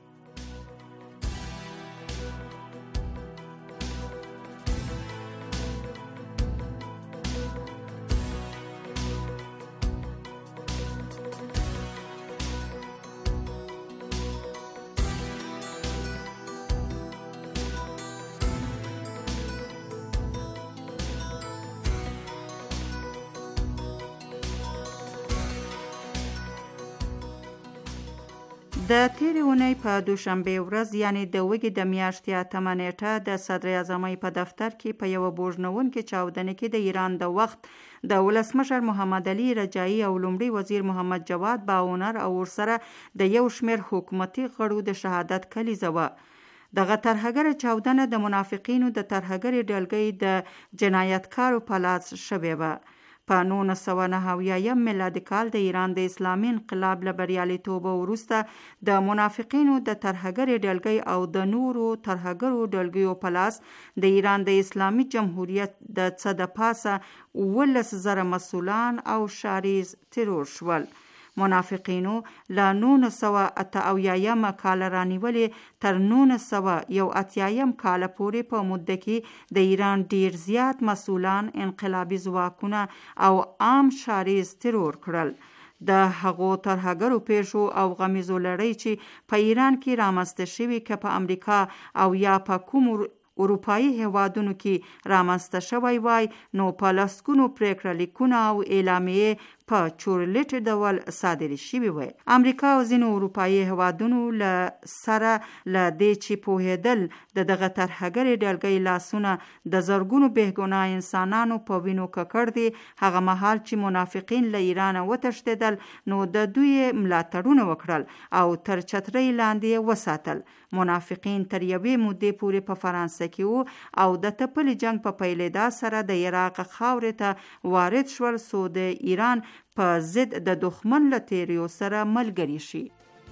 د تیرې اونۍ په دوشنبه ورځ یعنی د وږي د میاشتې اتمه نیټه د صدر اعظمۍ په دفتر کې په یوه بوژنونکې چاودنه کې د ایران د وخت د ولسمشر محمد علي رجایی او لومړي وزیر محمد جواد باونر او ورسره د یو شمېر حکومتي غړو د شهادت کلیزه وه. دغه ترهګره چاودنه د منافقینو د ترهګرې ډلګۍ د جنایتکارو په لاس شوې وه. په نولس سوه نهه اویایم میلادي کال د ایران د اسلامي انقلاب له بریالیتوبه وروسته د منافقینو د ترهګرې ډلګۍ او د نورو ترهګرو ډلګیو په لاس د ایران د اسلامي جمهوریت د څه د پاسه اوولس زره مسؤلان او شاریز ترور شول. منافقینو له نولس سوه اته اویایم کال رانیولې تر نولس سوه یو اتیایم کال پورې په موده کې د ایران ډیر زیات مسؤلان انقلابي ځواکونه او عام شاریز ترور کړل. د هغو ترهګرو پیښو او غمیزو لړۍ چې په ایران کې رامنځته شوي که په امریکا او یا په کومو اروپایي هیوادونو کې رامنځته شوی وای نو په لسګونو پریکړه لیکونه او اعلامیې په چورلټ ډول صادرې شوي وای. امریکا او ځینو اروپایي هیوادونو له سره له دې چې پوهېدل د دغه ترهګرې ډلګۍ لاسونه د زرګونو بېګناه انسانانو په وینو ککړ دي، هغه مهال چې منافقین له ایرانه وتښتېدل نو د دوی ملاتړونه وکړل او تر چترۍ لاندې وساتل. منافقین تر یوې مودې پورې په فرانسه کې وو او د تپلي جنگ په پیلېدا سره د عراق خاورې ته وارد شول څو د ایران په ضد د دښمن له تیریو سره ملګري شي.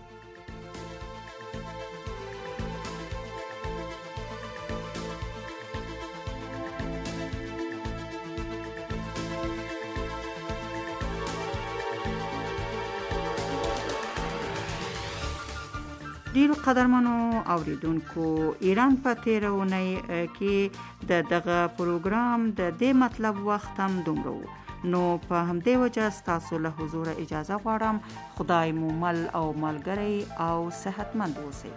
ډیرو قدرمنو اوریدونکو، ایران په تیره اونۍ کې د دغه پروګرام د دې مطلب وخت هم دومره و، نو په همدې وجه ستاسو له حضور اجازه غواړم. خدای مو مل او ملګری او صحتمند اوسئ.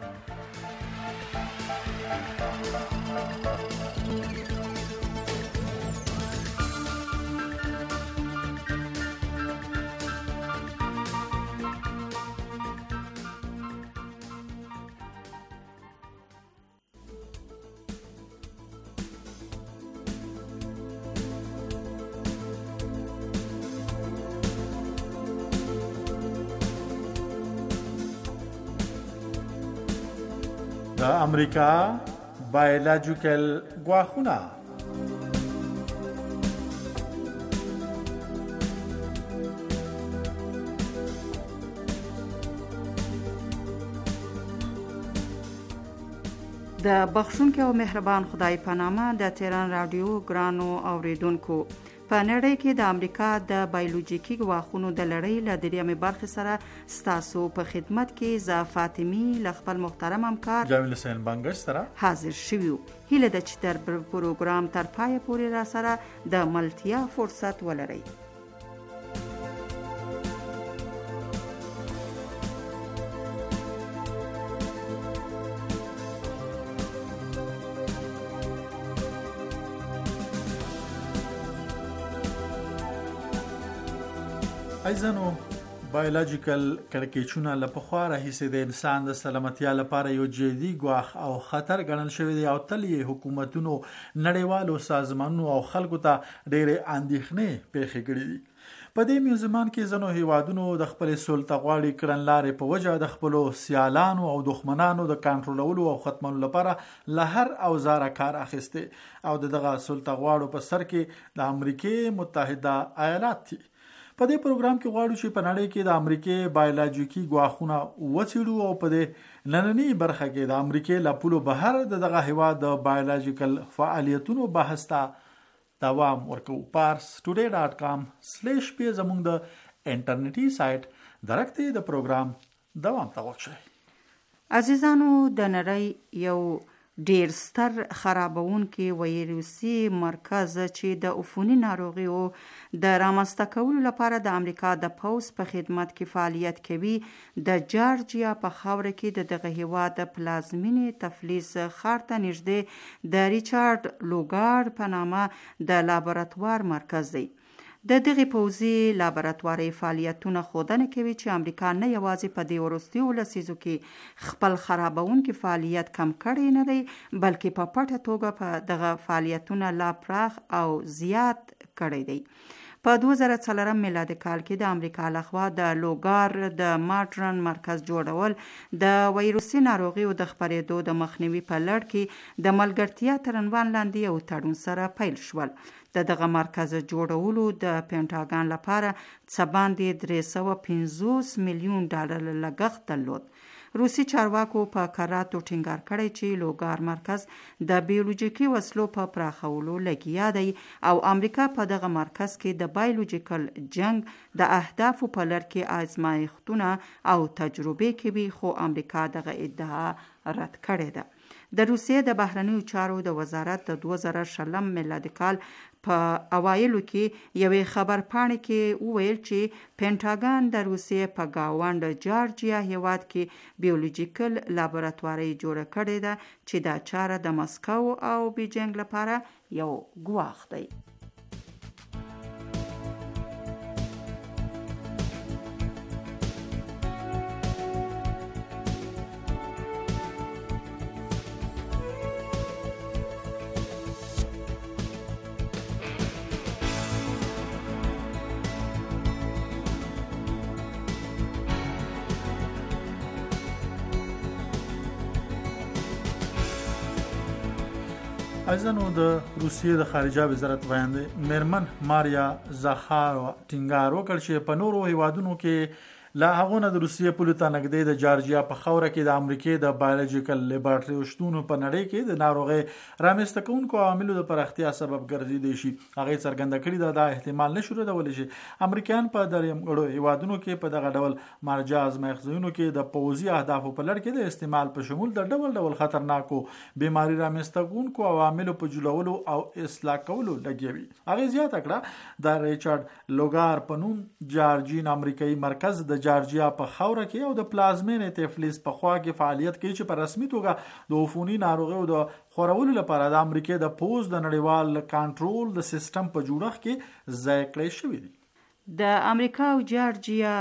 د امریکا بایولوژیکل ګواښونه. د بخښونکي او مهربان خدای په نامه د تهران رادیو ګرانو اوریدونکو، په نړۍ کې د امریکا د بایولوژیکي ګواښونو د لړۍ له دریمې برخې سره ستاسو په خدمت کې زه فاطمی له خپل محترم همکار جاوید حسین بنګش سره حاضر شویو. هیله ده چې تر پروګرام تر پایه پورې را سره د ملتیا فرصت ولرئ. ایزنو بایولوژیکل کړکېچونه له پخوا راهیسې د انسان د سلامتیا لپاره یو جدي ګواښ او خطر ګڼل شوی دی او تل یې حکومتونو، نړیوالو سازمانونو او خلکو ته ډېرې اندېښنې پېښې کړې دي. په دې میوزیمان کې ځینو هیوادونو د خپل سلطه غواړي کړنلارې په وجه د خپلو سیالانو او دښمنانو د کنټرولولو او ختمولو لپاره له هر اوزاره کار اخیستی او دغه سلطه غواړو په سر کې د امریکای متحده ایالات دي. په دې پروګرام کې غواړو چې په نړۍ کې د امریکای بایولوژیکي ګواښونه وڅېړو او په دې نننی برخه کې د امریکای له پولو بهر د دغه هیواد د بایولوژیکل فعالیتونو بحث ته دوام ورکو. پارس ټوډے ډاټ کام سلیش پی زموږ د انټرنیټي سایت درکته د پروګرام دوام ته وښی. عزیزانو د نړۍ یو ډیر ستر خرابونکي ویروسي مرکز چې د عفوني ناروغیو د رامنځته کولو لپاره د امریکا د پوځ په خدمت کې فعالیت کوي د جارجیا په خاوره کې د دغه هیواد د پلازمینې تفلیس ښار ته نږدې د ریچارډ لوګار په نامه د لابراتوار مرکز دی. د دغه پوځي لابراتواري فعالیتونه ښودنه کوي چې امریکا نه یوازې په دې وروستیو لسیزو کې خپل خرابونکي فعالیت کم کړی نه دی بلکې په پټه توګه په دغه فعالیتونه لا پراخ او زیات کړی دی. په دوه زره څلورم میلادي کال کې د امریکا لخوا د لوګار د ماډرن مرکز جوړول د ویروسي ناروغیو د خپرېدو د مخنیوي په لړ کې د ملګرتیا تر عنوان لاندې یو تړون سره پیل شول. د دغه مرکز جوړولو د پینټاګان لپاره څه باندې درې سوه پنځوس میلیون ډالر لګښت درلود. روسي چارواکو په کراتو ټینګار کړی چې لوګار مرکز د بیولوژیکي وسلو په پراخولو لګیا دی او امریکا په دغه مرکز کې د بایولوژیکل جنگ د اهدافو په لړ کې آزمایښتونه او تجربې کوي، خو امریکا دغه ادعا رد کړې ده. د روسیې د بهرنیو چارو د وزارت د دوه زره شلم میلادي کال په اوایلو کې یوې خبرپاڼې کې وویل چې پینټاګان د روسیې په گاونډ جارجیا هیواد کې بیولوژیکل لابراتواري جوړه کړې ده چې دا چاره د مسکو او بیجینګ لپاره یو ګواښ دی. عزیزانو د روسیې د خارجه وزارت وایاندې میرمن ماریا زاخاروا ټینګار وکړ چې په نورو هیوادونو کې لا هغونه د روسیې پولو ته نږدې د جارجیا په خوره کې د امریکای د بایولوژیکل لیبارټری شتون په نړۍ کې د ناروغي رامنځته کوونکو عواملو د پراختیا سبب ګرځیدي شي. هغه څرګنده کړې ده دا احتمال نشو ردولی شي امریکایان په درېمګړو هیوادونو کې په دغه ډول مرجع ازمایښتونو کې د پوځي اهدافو په لړ کې د استعمال په شمول د ډول ډول خطرناکو بیماری رامنځته کوونکو عواملو په جوړولو او اصلاح کولو لګوي. هغه زیاته کړه د ریچارډ لوګار په نوم جارجین امریکایي مرکز د جارجیا په خوره کې او د پلازمینې تفلیس په خوا کې فعالیت کوي چې په رسمي توګه د عفوني ناروغیو د خورولو لپاره د امریکای د پوز د نړیوال کنټرول د سیستم په جوړښت کې ځای کړی شوی دی. د امریکا او جارجیا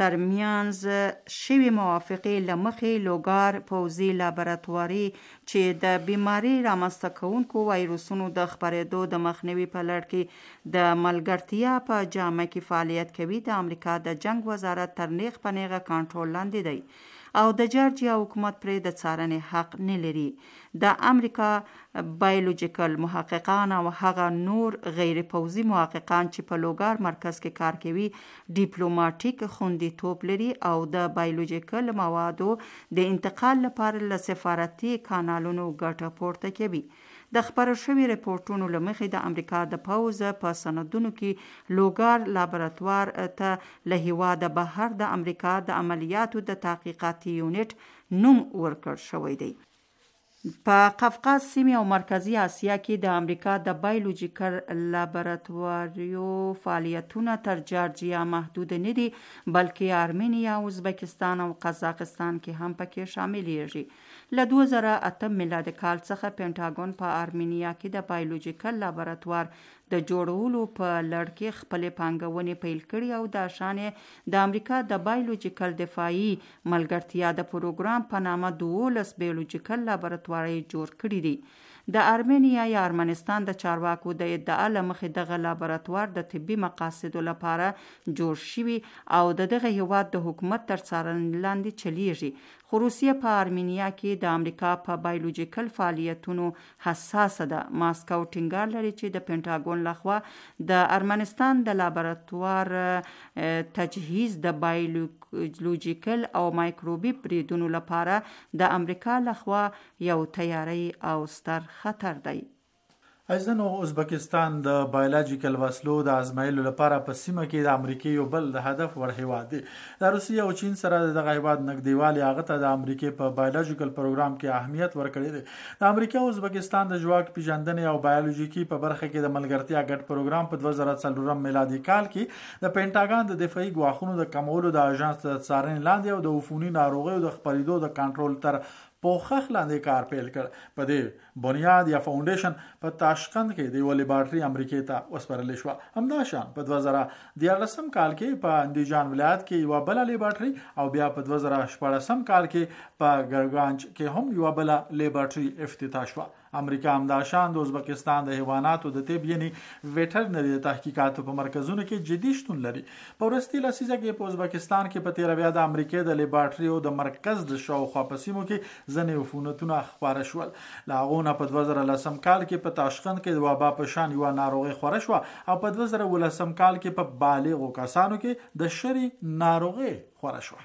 ترمنځ شوی موافقې لمخې لوګار پوځي لابراتواري چې د بیماری رامنځته کوونکو وایروسونو د خپرېدو د مخنیوي په لړ کې د ملګرتیا په جامه کې فعالیت کوي د امریکا د جنگ وزارت تر نیغ په نیغه کنټرول لاندې دی او د جارجیا حکومت پرې د څارنې حق نه لري. د امریکا بایولوژیکل محققان او هغه نور غیر پوځي محققان چې په لوګار مرکز کې کار کوي ډیپلوماټیک خوندیتوب لري او د بایولوژیکل موادو د انتقال لپاره له سفارتي کانالونو ګټه پورته کوي. د خبرو شوي رپورټونو له مخې د امریکا د پوځ په سندونو کې لوګار لابراتوار ته له هیواده بهر د امریکا د عملیاتو د تحقیقاتي یونټ نوم ورکړ شوی دی. په قفقاز سیمې او مرکزی اسیا کې د امریکا د بایولوژیکل لابراتواریو فعالیتونه تر جارجیا محدود نه دي بلکې آرمینیا، ازبکستان او قزاقستان کې هم پکې شاملېږي. له دوه زره اتم میلادي کال څخه پینټاګون په آرمینیا کې د بایولوژیکل لابراتوار د جوړولو په لړ کې خپلې پانګونې پیل کړي او دا شانې د امریکا د بایولوژیکل دفاعي ملګرتیا د پروګرام په نامه دولس بایولوژیکل لابراتواري جوړ کړي دي. د ارمنیا یا ارمنستان د چارواکو د ادعا له مخې دغه لابراتوار د طبي مقاصدو لپاره جوړ شوی او د دغه هیواد د حکومت تر څارنې لاندې چلیږي. خو روسیه په ارمنیا کې د امریکا په بایولوژیکل فعالیتونو حساسه ده. ماسکو ټینګار لري چې د پینټاګون لخوا د ارمنستان د لابراتوار تجهیز د بایولوژیکل او مایکروبي بریدونو لپاره د امریکا لخوا یو تیاری او ستر خطر دی. ایزنو ازبکستان د بایولوژیکل وسلو د ازمایلو لپاره په سیمه کې د امریکای یو بل د هدف ور هیواد دی. د روسیه او چین سره دغه هیواد نږدېوالی هغه ته د امریکای په بایولوژیکل پروګرام کې اهمیت ورکړی دی. د امریکا او ازبکستان د ژواک پیژندنې او بایولوژیکي په برخه کې د ملګرتیا ګډ پروګرام په دوه زره څلور میلادي کال کې د پینټاګان د دفاعي ګواښونو د کمولو د اژانس د څارنې لاندې او د عفوني ناروغیو د خپرېدو د کنټرول تر پوخخ لاندې کار پیل کړ. په دې بنیاد یا فاونډیشن په تاشقند کې د یو لیبارټري امریکای ته وسپارل شو. همداشان په دوه زره دیارلسم کال کې په اندیجان ولایت کې یو بل لیبارټري او بیا په دوه زره شپږم کال کې په ګرګانج کې هم یو بل لیبارټري افتتاح شو. امریکا همداشان د ازبکستان د حیواناتو د طب یعنی ویټرنری تحقیقاتو په مرکزونو کې جدي شتون لري. په ورستي لسیزه کې په ازبکستان کې په تیر بیا د امریکا د لیبارټري او د مرکز د شاوخوا په سیمو کې ځنې عفونتونه خبره شول. لاغونه په دوه زره لسم کال کې په تاشقند کې د وبا په شان یو ناروغي خوره شو او په دوه زره ولسم کال کې په بالغو کسانو کې د شری ناروغي خوره شو.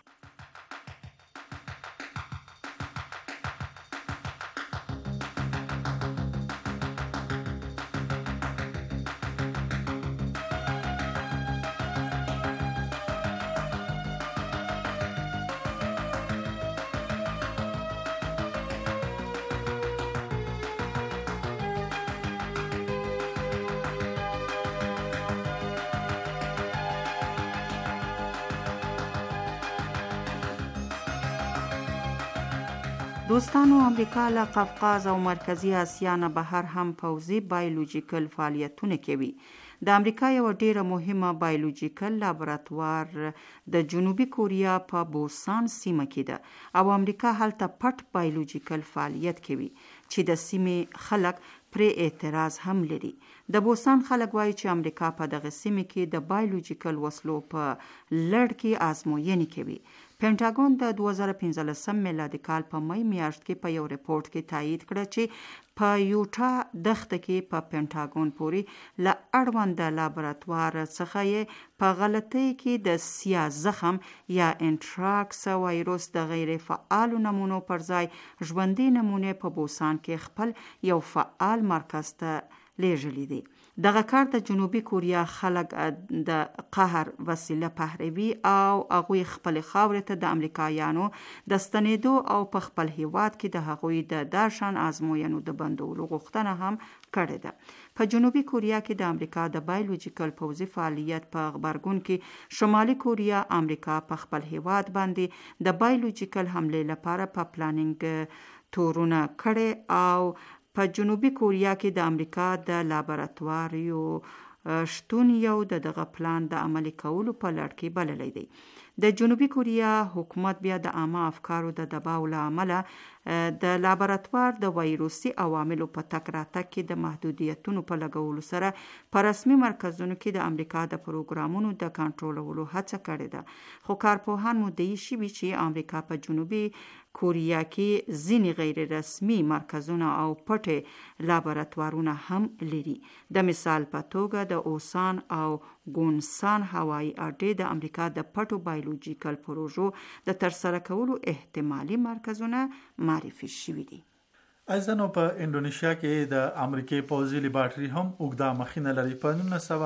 دوستانو، امریکا له قفقاز او مرکزی اسیا نه بهر هم پوځي بایولوژیکل فعالیتونه کوي. د امریکا یو ډیره مهمه بایولوژیکل لابراتوار د جنوبي کوریا په بوسان سیمه کې ده او امریکا هلته پټ بایولوژیکل فعالیت کوي چې د سیمې خلک پرې اعتراض هم لري. د بوسان خلک وایي چې امریکا په دغه سیمه کې د بایولوژیکل وسلو په لړ کې آزموینې کوي. پینټاګون د دوه زره پنځلسم میلادي کال په مې میاشت کې په یو ریپورت کې تایید کړ چې په یوټا دښته کې په پینټاګون پورې له اړونده لابراتوار څخه یې په غلطۍ کې د سیاه زخم یا انټراکس وایروس د غیر فعال نمونو پر ځای ژوندۍ نمونه په بوسان کې خپل یو فعال مرکز ته لیږلي دي. دغه کار د جنوبي کوریا خلک د قهر وسیله پهروي او هغوی خپل خاورې ته د امریکایانو د ستنېدو او په خپل هیواد کې د هغوی د داشان آزموینو د بندولو غوښتنه هم کړې ده. په جنوبي کوریا کې د امریکا د بایولوژیکل پوځي فعالیت په غبرګون کې شمالي کوریا امریکا په خپل هیواد باندې د بایولوژیکل حمله لپاره په پلانینګ تورونه کړي او په جنوبي کوریا کې د امریکا د لابراتواریو شتون یو د دغه پلان د عملي کولو په لړ کې بللی دی. د جنوبي کوریا حکومت بیا د عامه افکارو د دباو له امله د لابراتوار د وایروسي عواملو په تک راتګ کې د محدودیتونو په لګولو سره په رسمي مرکزونو کې د امریکا د پروګرامونو د کنټرولولو هڅه کړې ده. خو کارپوهان مدعي شوي چې امریکا په جنوبي کوریا کې ځینې غیر رسمي مرکزونه او پټې لابراتوارونه هم لري. د مثال په توګه د اوسان او ګونسان هوایي اډې د امریکا د پټو بایولوژیکل پروژو د ترسره کولو احتمالي مرکزونه معرفي شوي دي. ایزنو په انډونیشیا کې د امریکای پوځي لیبارټري هم اوږده مخینه لري. په نولس سوه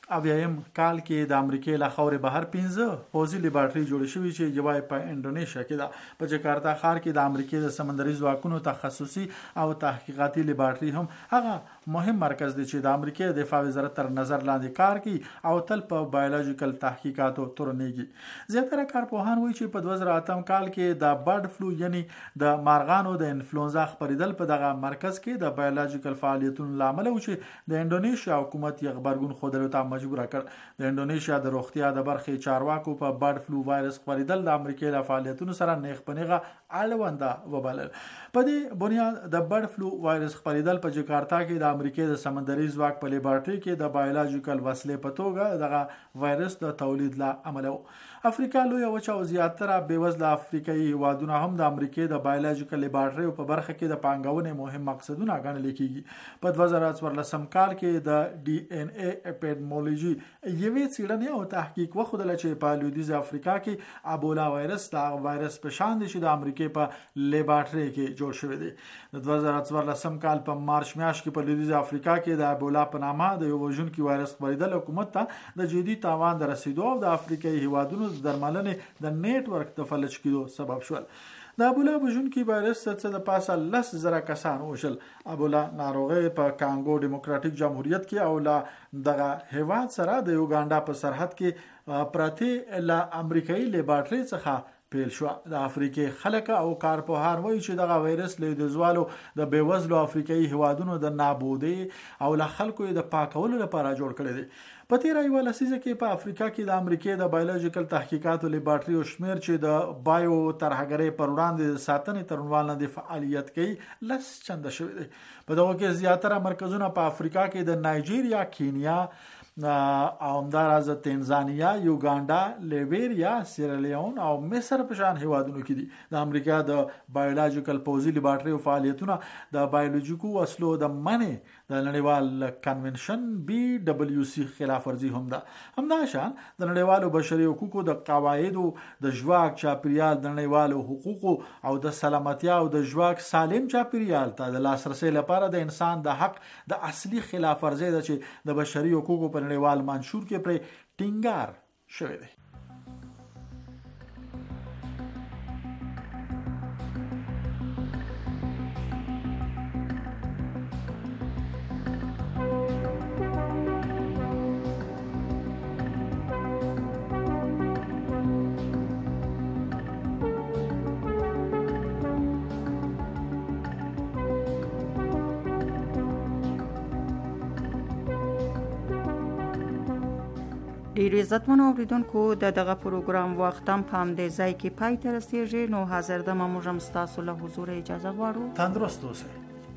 اویایم کال کې د امریکای له خاورې بهر پنځه پوځي لیبارټري جوړ شوې چې یوه په انډونیشیا کې ده. په جکارتا ښار کې د امریکای د سمندري ځواکونو تخصصي او تحقیقاتي لیبارټري هم هغه مهم مرکز دی چې د امریکای د دفاع وزارت تر نظر لاندې کار کوي او تل په بایولوژیکل تحقیقاتو تورنېږي. زیاتره کارپوهان وایي چې په دوه زره اتم کال کې د برډ فلو یعنی د مارغانو د انفلونزا خپریدل په دغه مرکز کې د بایولوژیکل فعالیتونو لامل و چې د انډونیشیا حکومت یې غبرګون خوده ته مجبور کړ. د انډونیشیا د روغتیا د برخې چارواکو په برډ فلو وایرس خپریدل د امریکای له فعالیتونو سره نیغ په نیغه اړونده وبلل. په دې بنیاد د برډ فلو وایرس خپریدل په جکارتا کې د امریکای د سمندري ځواک په لیبارټري کې د بایولوژیکل وسلې په توګه دغه وایرس د تولید له امله و. افریقا لوی وچه او زیاتره بیوزله افریقایي هیوادونه هم د امریکای د بایولوژیکل لیبارټري په برخه کې د پانګونې مهم مقصدونه ګڼل کېږي. په دوه زره څوارلسم کال کې د ډي ان اي اپیډمیولوژي یوې څېړنې او تحقیق وښودله چې په لویدیځه افریقا کې ابولا وایرس د وایرس په شان دی چې د امریکای په لیبارټري کې جوړ شوی دی. د دوه زره څوارلسم کال په مارچ میاشت کې په لویدیځه افریقا کې د ابولا په نامه د یو وژونکي وایرس خپریدل حکومت ته د جدي تاوان د رسیدو او د افریقایي هیوادونو د درملنې د نیټ ورک د فلج کېدو سبب شول. د ابولا وژونکي وایرس څخه د پاسه لس زره کسان وشل. ابولا ناروغي په کانګو ډیموکراتیک جمهوریت کې او لا دغه هیواد سره د یوګانډا په سرحد کې پراته لا امریکایي لیبارټري څخه پیل شو. د افریقای خلک او کارپوهان وایي چې دغه وایرس له د زوالو د بیوزلو افریقایي هیوادونو د نابودي او له خلکو د پاکولو لپاره جوړ کړی دی. په تیر یو لسیزه کې په افریقا کې د امریکای د بایولوژیکل تحقیقاتو لیبارټري او شمیر چې د بایو ترهګرۍ پر وړاندې د ساتنې تر عنوان لاندې فعالیت کوي لس چنده شوی دی. په دغه کې زیاتره مرکزونه په افریقا کې د نایجیریا، کینیا او همداراز تنزانیا، یوګانډا، لیبریا، سیرالیون او مصر په شان هیوادونو کې دي. د امریکا د بایولوژیکل پوځي لیبارټري فعالیتونه د بایولوژیکو وسلو د منع د نړیوال کنونشن بي دبليو سي خلاف ورزي هم ده. همداشان د نړیوالو بشري حقوقو د قواعدو د ژواک چاپیریال د نړیوالو حقوقو او د سلامتیا او د ژواک سالم چاپیریال ته د لاسرسي لپاره د انسان د حق د اصلي خلاف ورزي ده چې د بشري حقوقو په نړیوال منشور کې پر ټینګار شوی دی. ډیر عزتمنو اوریدونکو د دغه پروګرام وخت هم په همدې ځای کې پای ته رسیږي. نو حاضر د موږ هم ستاسو له حضور اجازه غواړو. تندرست اوسئ.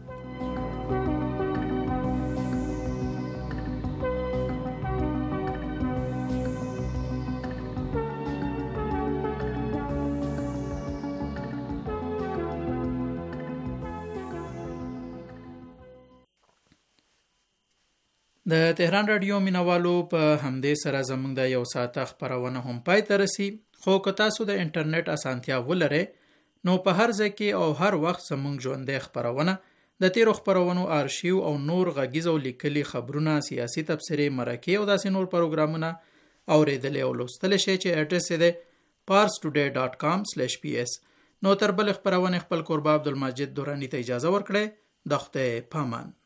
د تهران رادیو مینوالو په همدې سره زموږ د یو ساعته خبرونه هم پای ته رسي. خو که تاسو د انټرنیټ اسانتیا ولرئ نو په هر ځای کې او هر وخت زموږ ژوندۍ خبرونه د تیرو خبرونو آرشیو او نور غږیز او لیکلي خبرونه، سیاسي تبصرې، مرکې او داسې نور پروګرامونه اوریدلی او لوستلی شئ چې اډرس یې دی پارس ټوډے ډاټ کام سلیش پی اس. نو تر بلې خبرونې خپل کوربه عبدالمجید دورانی ته اجازه ورکړئ. د خدای پامان.